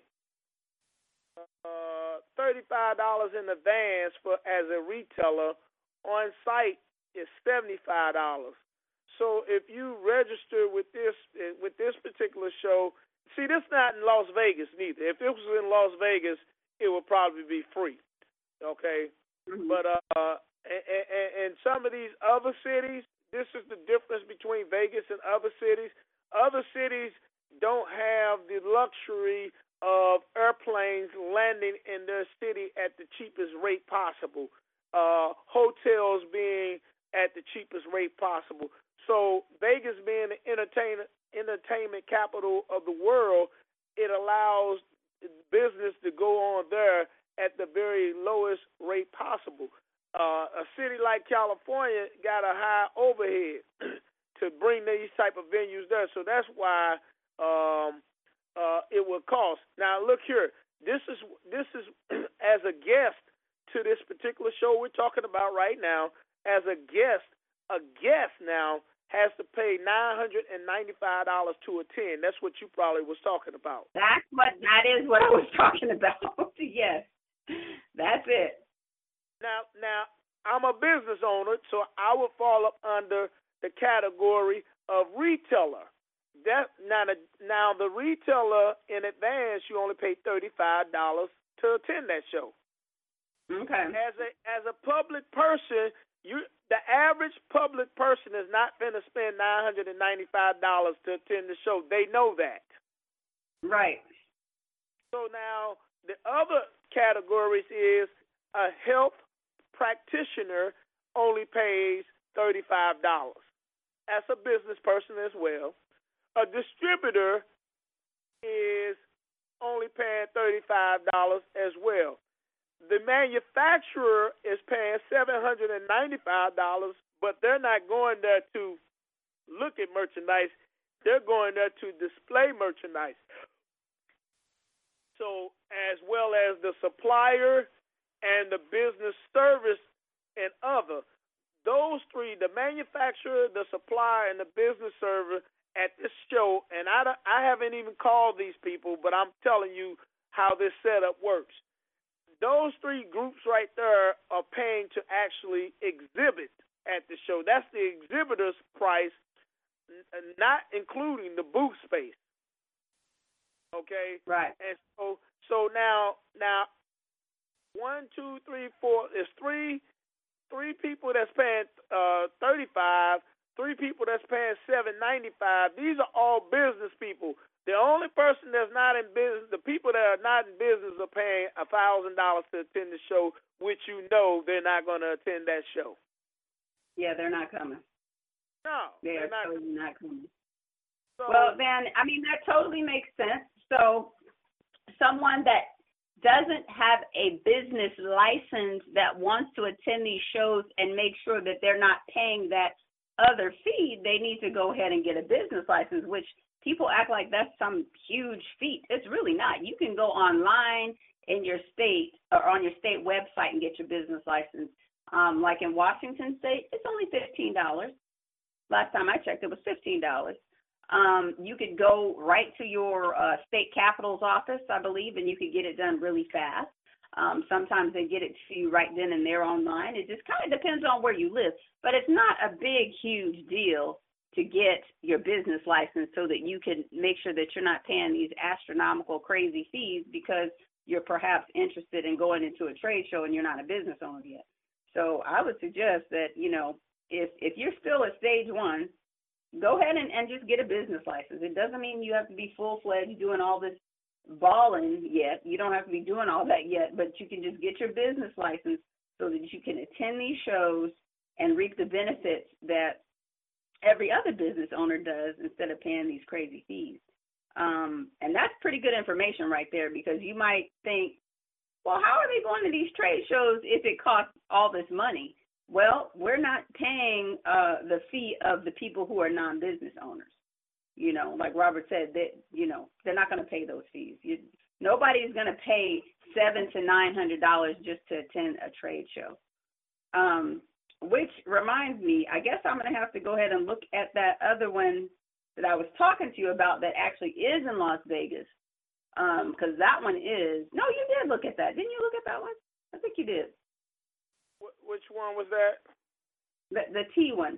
$35 in advance as a retailer. On site, it's $75. So if you register with this particular show, see, this is not in Las Vegas neither. If it was in Las Vegas, it would probably be free. Okay. Mm-hmm. But in some of these other cities, this is the difference between Vegas and other cities. Other cities don't have the luxury of airplanes landing in their city at the cheapest rate possible, hotels being at the cheapest rate possible. So Vegas being the entertainment capital of the world, it allows business to go on there at the very lowest rate possible. A city like California got a high overhead to bring these type of venues there, so that's why it will cost. Now look here, this is as a guest to this particular show we're talking about right now. As a guest now has to pay $995 to attend. That's what you probably was talking about. That is what I was talking about. Yes, that's it. Now, I'm a business owner, so I would fall up under the category of retailer. Now the retailer in advance, you only pay $35 to attend that show. Okay. As a public person, the average public person is not going to spend $995 to attend the show. They know that. Right. So now the other categories is a health practitioner only pays $35. That's a business person as well. A distributor is only paying $35 as well. The manufacturer is paying $795, but they're not going there to look at merchandise. They're going there to display merchandise. So as well as the supplier and the business service and other, those three, the manufacturer, the supplier, and the business service at this show, and I haven't even called these people, but I'm telling you how this setup works. Those three groups right there are paying to actually exhibit at the show. That's the exhibitor's price, not including the booth space. Okay? Right. And so now 1, 2, 3, 4, there's three people that's paying $35, 3 people that's paying $7.95. These are all business people. The only person that's not in business, the people that are not in business are paying $1,000 to attend the show, which you know they're not going to attend that show. Yeah, they're not coming. No, they're not. Totally not coming. So, well, then, I mean, that totally makes sense. So someone that doesn't have a business license that wants to attend these shows and make sure that they're not paying that other fee, they need to go ahead and get a business license, which people act like that's some huge feat. It's really not. You can go online in your state or on your state website and get your business license. Like in Washington State, it's only $15. Last time I checked, it was $15. You could go right to your state capitol's office, I believe, and you could get it done really fast. Sometimes they get it to you right then and there online. It just kind of depends on where you live. But it's not a big, huge deal to get your business license so that you can make sure that you're not paying these astronomical, crazy fees because you're perhaps interested in going into a trade show and you're not a business owner yet. So I would suggest that, if you're still at stage 1, go ahead and just get a business license. It doesn't mean you have to be full-fledged doing all this balling yet. You don't have to be doing all that yet, but you can just get your business license so that you can attend these shows and reap the benefits that every other business owner does instead of paying these crazy fees. And that's pretty good information right there, because you might think, well, how are they going to these trade shows if it costs all this money? Well, we're not paying the fee of the people who are non-business owners. Like Robert said, they're not going to pay those fees. Nobody's going to pay $700 to $900 just to attend a trade show. Which reminds me, I guess I'm going to have to go ahead and look at that other one that I was talking to you about that actually is in Las Vegas. Because that one is, no, you did look at that. Didn't you look at that one? I think you did. Which one was that? The T one.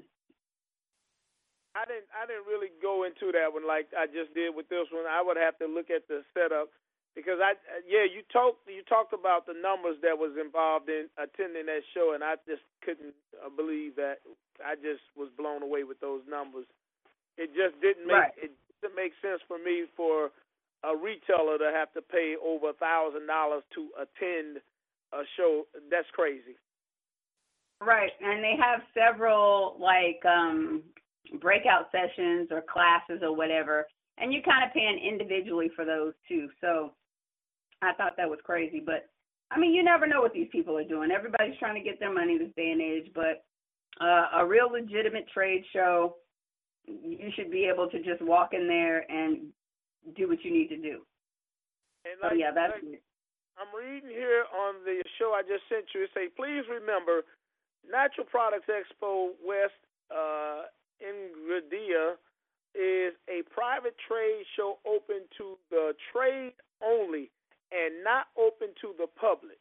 I didn't really go into that one like I just did with this one. I would have to look at the setup because you talked about the numbers that was involved in attending that show, and I just couldn't believe that. I just was blown away with those numbers. It just didn't make sense for me for a retailer to have to pay over $1,000 to attend a show. That's crazy. Right, and they have several breakout sessions or classes or whatever, and you're kind of paying individually for those too. So I thought that was crazy, but I mean, you never know what these people are doing. Everybody's trying to get their money this day and age, but a real legitimate trade show, you should be able to just walk in there and do what you need to do. And that's I'm reading here on the show I just sent you. It say, please remember, Natural Products Expo West in Grandia is a private trade show open to the trade only and not open to the public.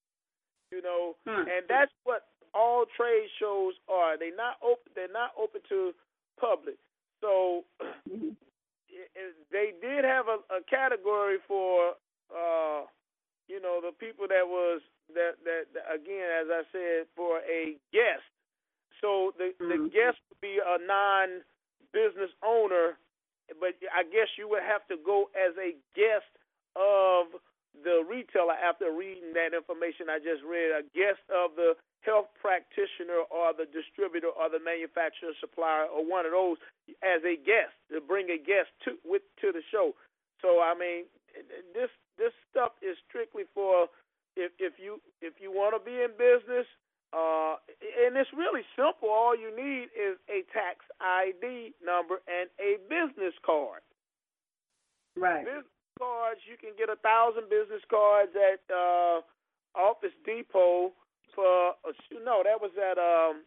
And that's what all trade shows are. They're not open to public. So they did have a category for the people that was that again, as I said, for a guest. So the guest would be a non-business owner, but I guess you would have to go as a guest of the retailer after reading that information I just read, a guest of the health practitioner or the distributor or the manufacturer, supplier, or one of those as a guest, to bring a guest to the show. So I mean, this stuff is strictly for if you want to be in business, and it's really simple. All you need is a tax ID number and a business card. Right. Business cards, you can get 1,000 business cards at Office Depot for that was at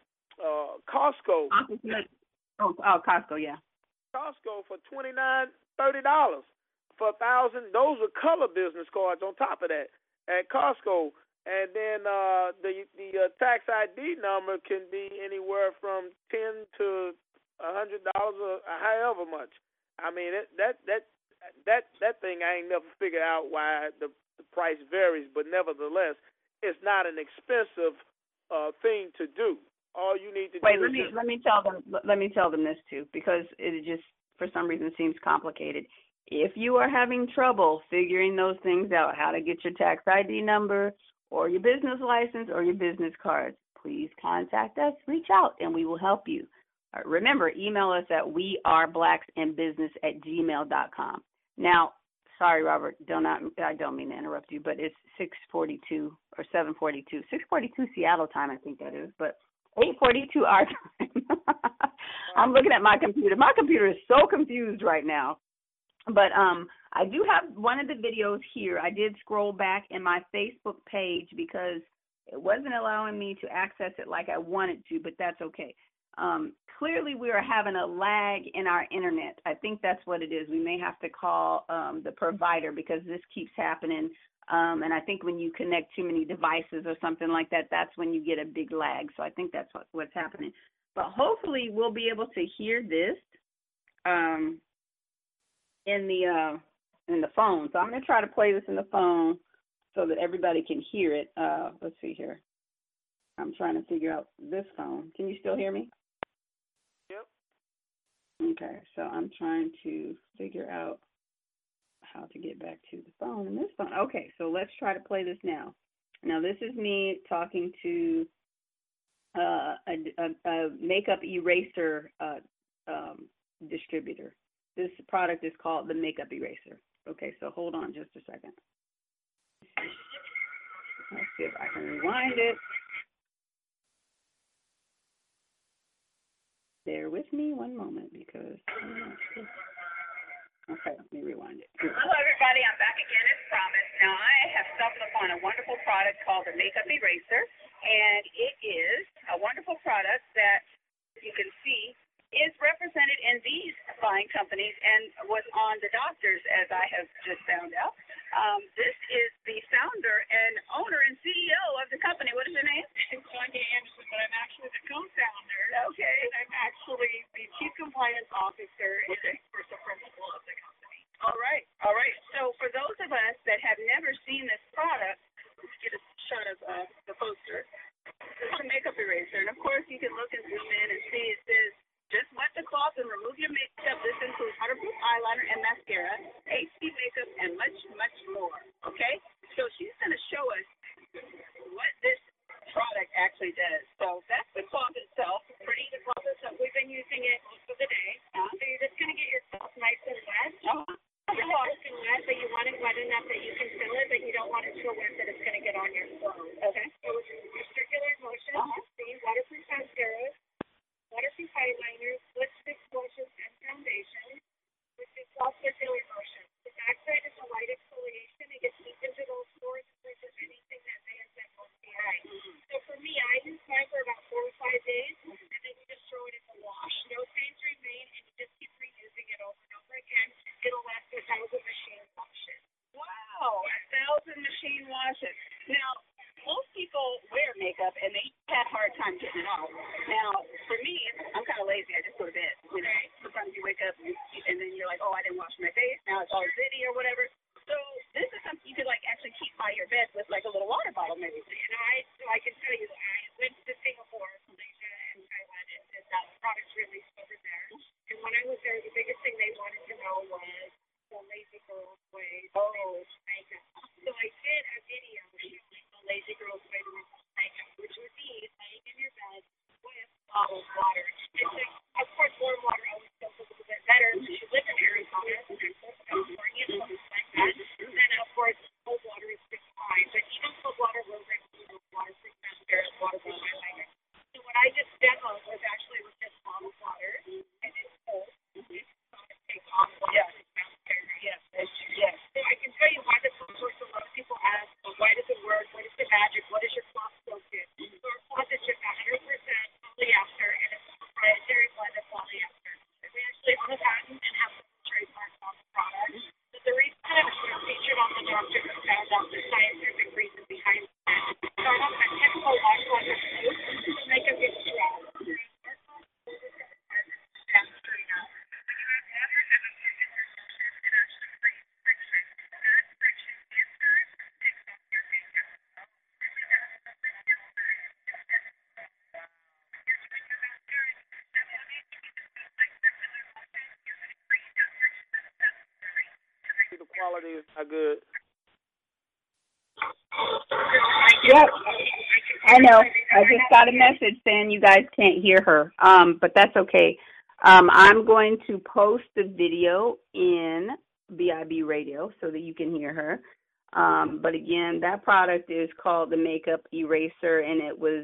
Costco. Costco, yeah. Costco for $29, $30 for 1,000. Those are color business cards on top of that at Costco. And then the tax ID number can be anywhere from $10 to $100 or however much. I mean that thing I ain't never figured out why the price varies, but nevertheless, it's not an expensive thing to do. All you need to Wait, do let me tell them this too, because it just for some reason seems complicated. If you are having trouble figuring those things out, how to get your tax ID number or your business license or your business cards, please contact us, reach out, and we will help you. Remember, email us at weareblacksandbusiness@gmail.com. Now, sorry, Robert, I don't mean to interrupt you, but it's 6:42 or 7:42, 6:42 Seattle time, I think that is, but 8:42 our time. I'm looking at my computer. My computer is so confused right now. But I do have one of the videos here. I did scroll back in my Facebook page because it wasn't allowing me to access it like I wanted to, but that's okay. Clearly, we are having a lag in our internet. I think that's what it is. We may have to call the provider because this keeps happening. And I think when you connect too many devices or something like that, that's when you get a big lag. So I think that's what's happening. But hopefully we'll be able to hear this in the phone. So I'm going to try to play this in the phone so that everybody can hear it. Let's see here. I'm trying to figure out this phone. Can you still hear me? Yep. Okay, so I'm trying to figure out how to get back to the phone in this phone. Okay, so let's try to play this now. Now, this is me talking to a makeup eraser distributor. This product is called the Makeup Eraser. Okay, so hold on just a second. Let's see if I can rewind it. Bear with me one moment because I'm not sure. Okay, let me rewind it. Hello, everybody. I'm back again as promised. Now, I have stumbled upon a wonderful product called the Makeup Eraser, and it is a wonderful product that you can see is represented in these fine companies and was on the doctors, as I have just found out. This is the founder and owner and CEO of the company. What is your name? Sonia Anderson, but I'm actually the co-founder. Okay. And I'm actually the chief compliance officer and the principal of the company. All right. All right. So for those of us that have never seen this product, let's get a shot of the poster. This is a makeup eraser. And, of course, you can look and zoom in and see it says, just wet the cloth and remove your makeup. This includes waterproof eyeliner and mascara, HD makeup, and much, much more. Okay? So she's going to show us what this product actually does. So that's the cloth itself. Pretty the cloth itself. We've been using it most of the day. So you're just going to get your cloth nice and wet. Your cloth is wet, but you want it wet enough that you can feel it, but you don't want it so wet that it's going to get on your clothes. Okay? So your circular motion, the waterproof mascara, waterproof eyeliners, lipstick, blushes, and foundation, which is soft circular motion. The backside is a light exfoliation. It gets deep into those pores and pushes anything that may have been on the eye. So for me, I use mine for about 4 or 5 days, and then you just throw it in the wash. No stains remain, and you just keep reusing it over and over again. It'll last 1,000 machine washes. Wow, 1,000 machine washes. Now, most people wear makeup, and they have a hard time getting it off. Now, for me, I'm kind of lazy. I just go to bed. You know, sometimes you wake up, and then you're like, oh, I didn't wash my face. Now it's all zitty or whatever. So this is something you could, like, actually keep by your bed with, like, a little water bottle maybe. And I can tell you, I went to Singapore, Malaysia, and Taiwan, and that product's released over there. And when I was there, the biggest thing they wanted to know was the lazy girl way. Oh, bottled water. And so, of course, warm water always feels a little bit better since you live in Arizona, California, something like that. And then, of course, cold water is just fine. But even cold water will remove waterproof mascara, waterproof eyeliner. So what I just demoed was actually with just bottled water, and it's cold. It's not to take off waterproof mascara. Yes, yes. So I can tell you why this one works. A lot of people ask, well, why does it work? What is the magic? What is your cloth soaked in? So our cloth is just 100% polyester, and it's a proprietary blend of polyester. And we actually own a patent and have some trademarks on the product. But the reason that it's featured on the Dr. Found the scientific reason behind it. So I don't have typical washcloth or soap to make a good scrub. The quality is not good. Yep, I know. I just got a message saying you guys can't hear her, but that's okay. I'm going to post the video in BIB Radio so that you can hear her. But again, that product is called the Makeup Eraser, and it was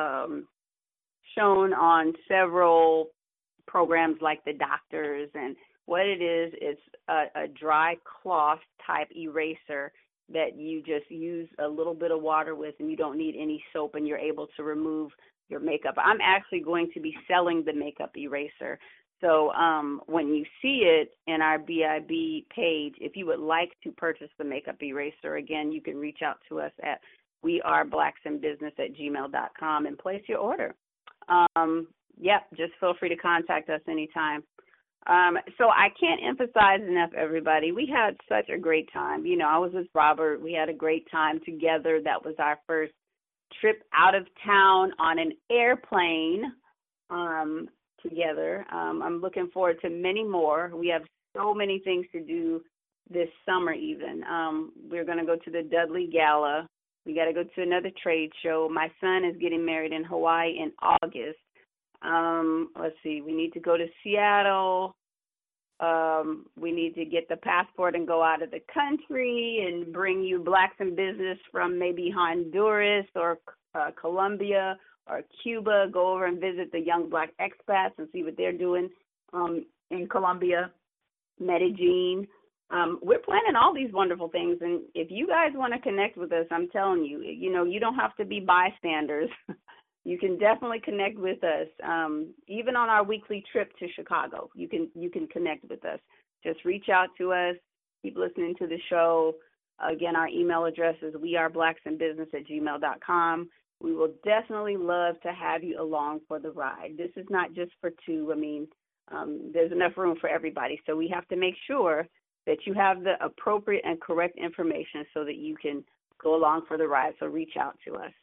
shown on several programs like The Doctors. And what it is, it's a dry cloth type eraser that you just use a little bit of water with, and you don't need any soap, and you're able to remove your makeup. I'm actually going to be selling the makeup eraser. So when you see it in our BIB page, if you would like to purchase the makeup eraser, again, you can reach out to us at weareblacksinbusiness@gmail.com and place your order. Just feel free to contact us anytime. So I can't emphasize enough, everybody. We had such a great time. You know, I was with Robert. We had a great time together. That was our first trip out of town on an airplane together. I'm looking forward to many more. We have so many things to do this summer even. We're going to go to the Dudley Gala. We got to go to another trade show. My son is getting married in Hawaii in August. Let's see, we need to go to Seattle. We need to get the passport and go out of the country and bring you Blacks in Business from maybe Honduras or Colombia or Cuba. Go over and visit the young Black expats and see what they're doing in Colombia, Medellin. We're planning all these wonderful things, and if you guys want to connect with us, I'm telling you, you don't have to be bystanders. You can definitely connect with us. Even on our weekly trip to Chicago, you can connect with us. Just reach out to us. Keep listening to the show. Again, our email address is weareblacksinbusiness@gmail.com. We will definitely love to have you along for the ride. This is not just for two. I mean, there's enough room for everybody. So we have to make sure that you have the appropriate and correct information so that you can go along for the ride. So reach out to us.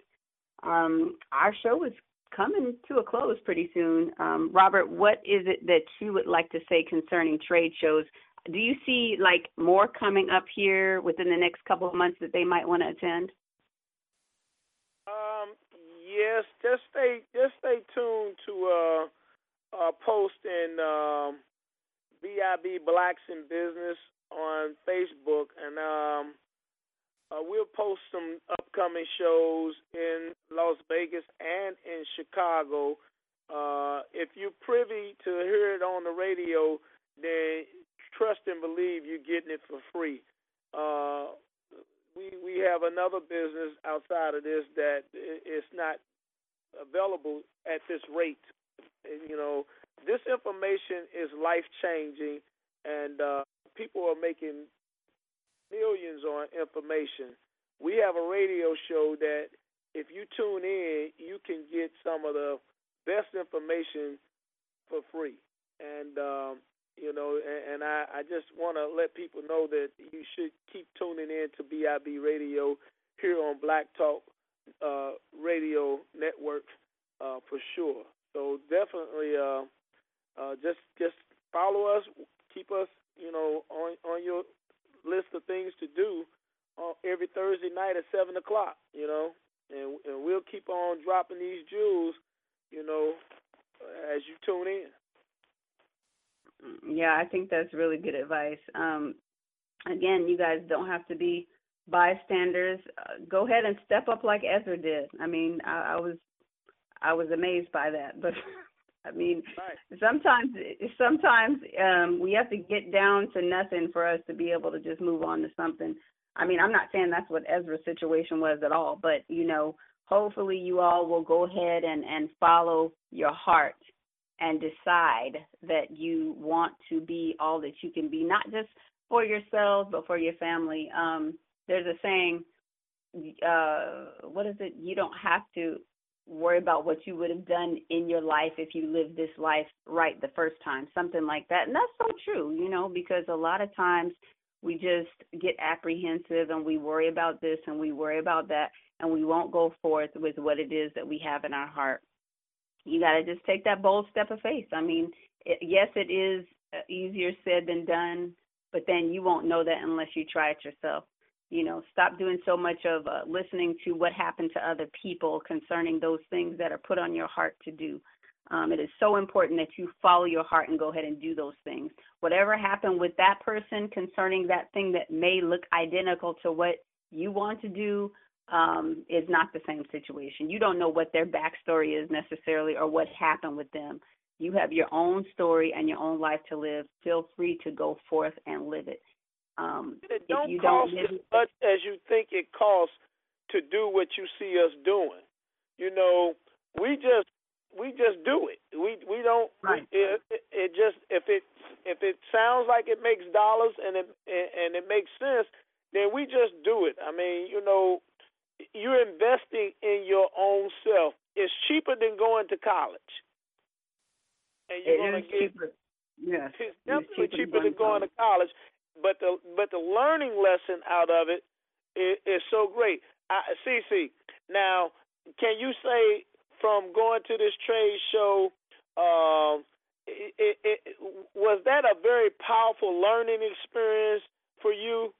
Our show is coming to a close pretty soon. Robert, what is it that you would like to say concerning trade shows? Do you see like more coming up here within the next couple of months that they might want to attend? Yes, just stay tuned to post in BIB Blacks in Business on Facebook, and we'll post some upcoming shows in Las Vegas and in Chicago. If you're privy to hear it on the radio, then trust and believe you're getting it for free. We have another business outside of this that is not available at this rate. This information is life-changing, and people are making millions on information. We have a radio show that if you tune in, you can get some of the best information for free. And, and I just want to let people know that you should keep tuning in to BIB Radio here on Black Talk Radio Network for sure. So definitely just follow us, keep us, on your list of things to do every Thursday night at 7 o'clock, and we'll keep on dropping these jewels, as you tune in. Yeah, I think that's really good advice. Again, you guys don't have to be bystanders. Go ahead and step up like Ezra did. I mean, I was amazed by that. But I mean, right. sometimes we have to get down to nothing for us to be able to just move on to something. I mean, I'm not saying that's what Ezra's situation was at all, but hopefully you all will go ahead and follow your heart and decide that you want to be all that you can be, not just for yourselves, but for your family. There's a saying, what is it? You don't have to worry about what you would have done in your life if you lived this life right the first time, something like that. And that's so true, because a lot of times we just get apprehensive and we worry about this and we worry about that, and we won't go forth with what it is that we have in our heart. You got to just take that bold step of faith. I mean, yes, it is easier said than done, but then you won't know that unless you try it yourself. Stop doing so much of listening to what happened to other people concerning those things that are put on your heart to do. It is so important that you follow your heart and go ahead and do those things. Whatever happened with that person concerning that thing that may look identical to what you want to do is not the same situation. You don't know what their backstory is necessarily or what happened with them. You have your own story and your own life to live. Feel free to go forth and live it. It don't cost as much as you think it costs to do what you see us doing. We just do it. We don't. Right. It just if it sounds like it makes dollars and it makes sense, then we just do it. I mean, you're investing in your own self. It's cheaper than going to college. And you're going to get cheaper. Yes. It's definitely cheaper than going to college. But the learning lesson out of it is so great. Cece, now, can you say from going to this trade show, was that a very powerful learning experience for you?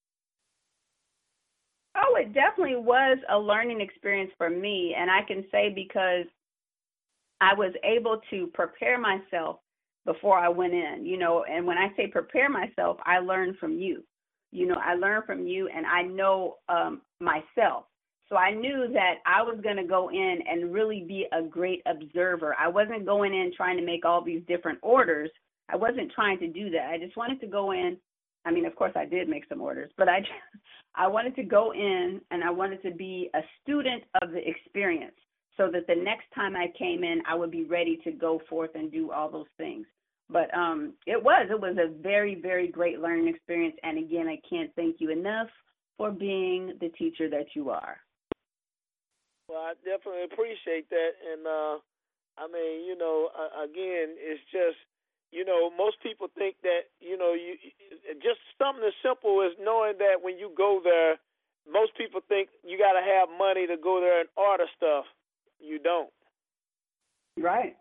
Oh, it definitely was a learning experience for me, and I can say because I was able to prepare myself before I went in, and when I say prepare myself, I learned from you. I learned from you, and I know myself. So I knew that I was going to go in and really be a great observer. I wasn't going in trying to make all these different orders. I wasn't trying to do that. I just wanted to go in. I mean, of course, I did make some orders, but I wanted to go in and I wanted to be a student of the experience so that the next time I came in, I would be ready to go forth and do all those things. But it was a very, very great learning experience. And again, I can't thank you enough for being the teacher that you are. Well, I definitely appreciate that. And, I mean, again, it's just, most people think that, just something as simple as knowing that when you go there, most people think you got to have money to go there and order stuff. You don't. Right.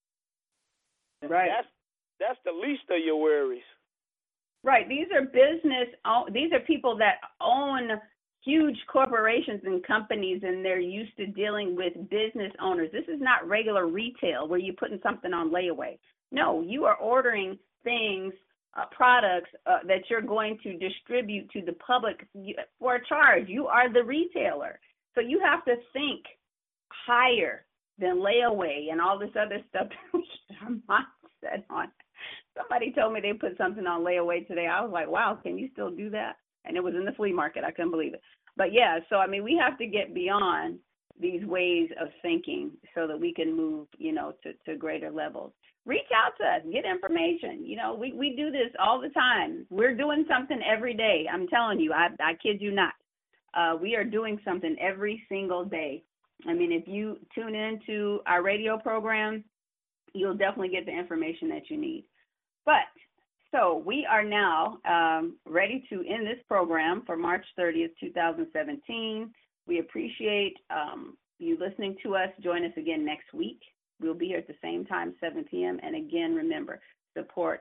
Right. That's the least of your worries. Right. These are people that own huge corporations and companies, and they're used to dealing with business owners. This is not regular retail where you're putting something on layaway. No, you are ordering things, products that you're going to distribute to the public for a charge. You are the retailer. So you have to think higher than layaway and all this other stuff that we get our mindset on. Somebody told me they put something on layaway today. I was like, wow, can you still do that? And it was in the flea market. I couldn't believe it. But yeah, so I mean, we have to get beyond these ways of thinking so that we can move, to greater levels. Reach out to us, get information. We do this all the time. We're doing something every day. I'm telling you, I kid you not. We are doing something every single day. I mean, if you tune into our radio program, you'll definitely get the information that you need. But so we are now ready to end this program for March 30th, 2017. We appreciate you listening to us. Join us again next week. We'll be here at the same time, 7 p.m. And again, remember, support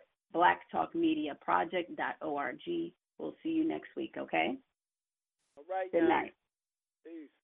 blacktalkmediaproject.org. We'll see you next week, okay? All right. Good night. Peace.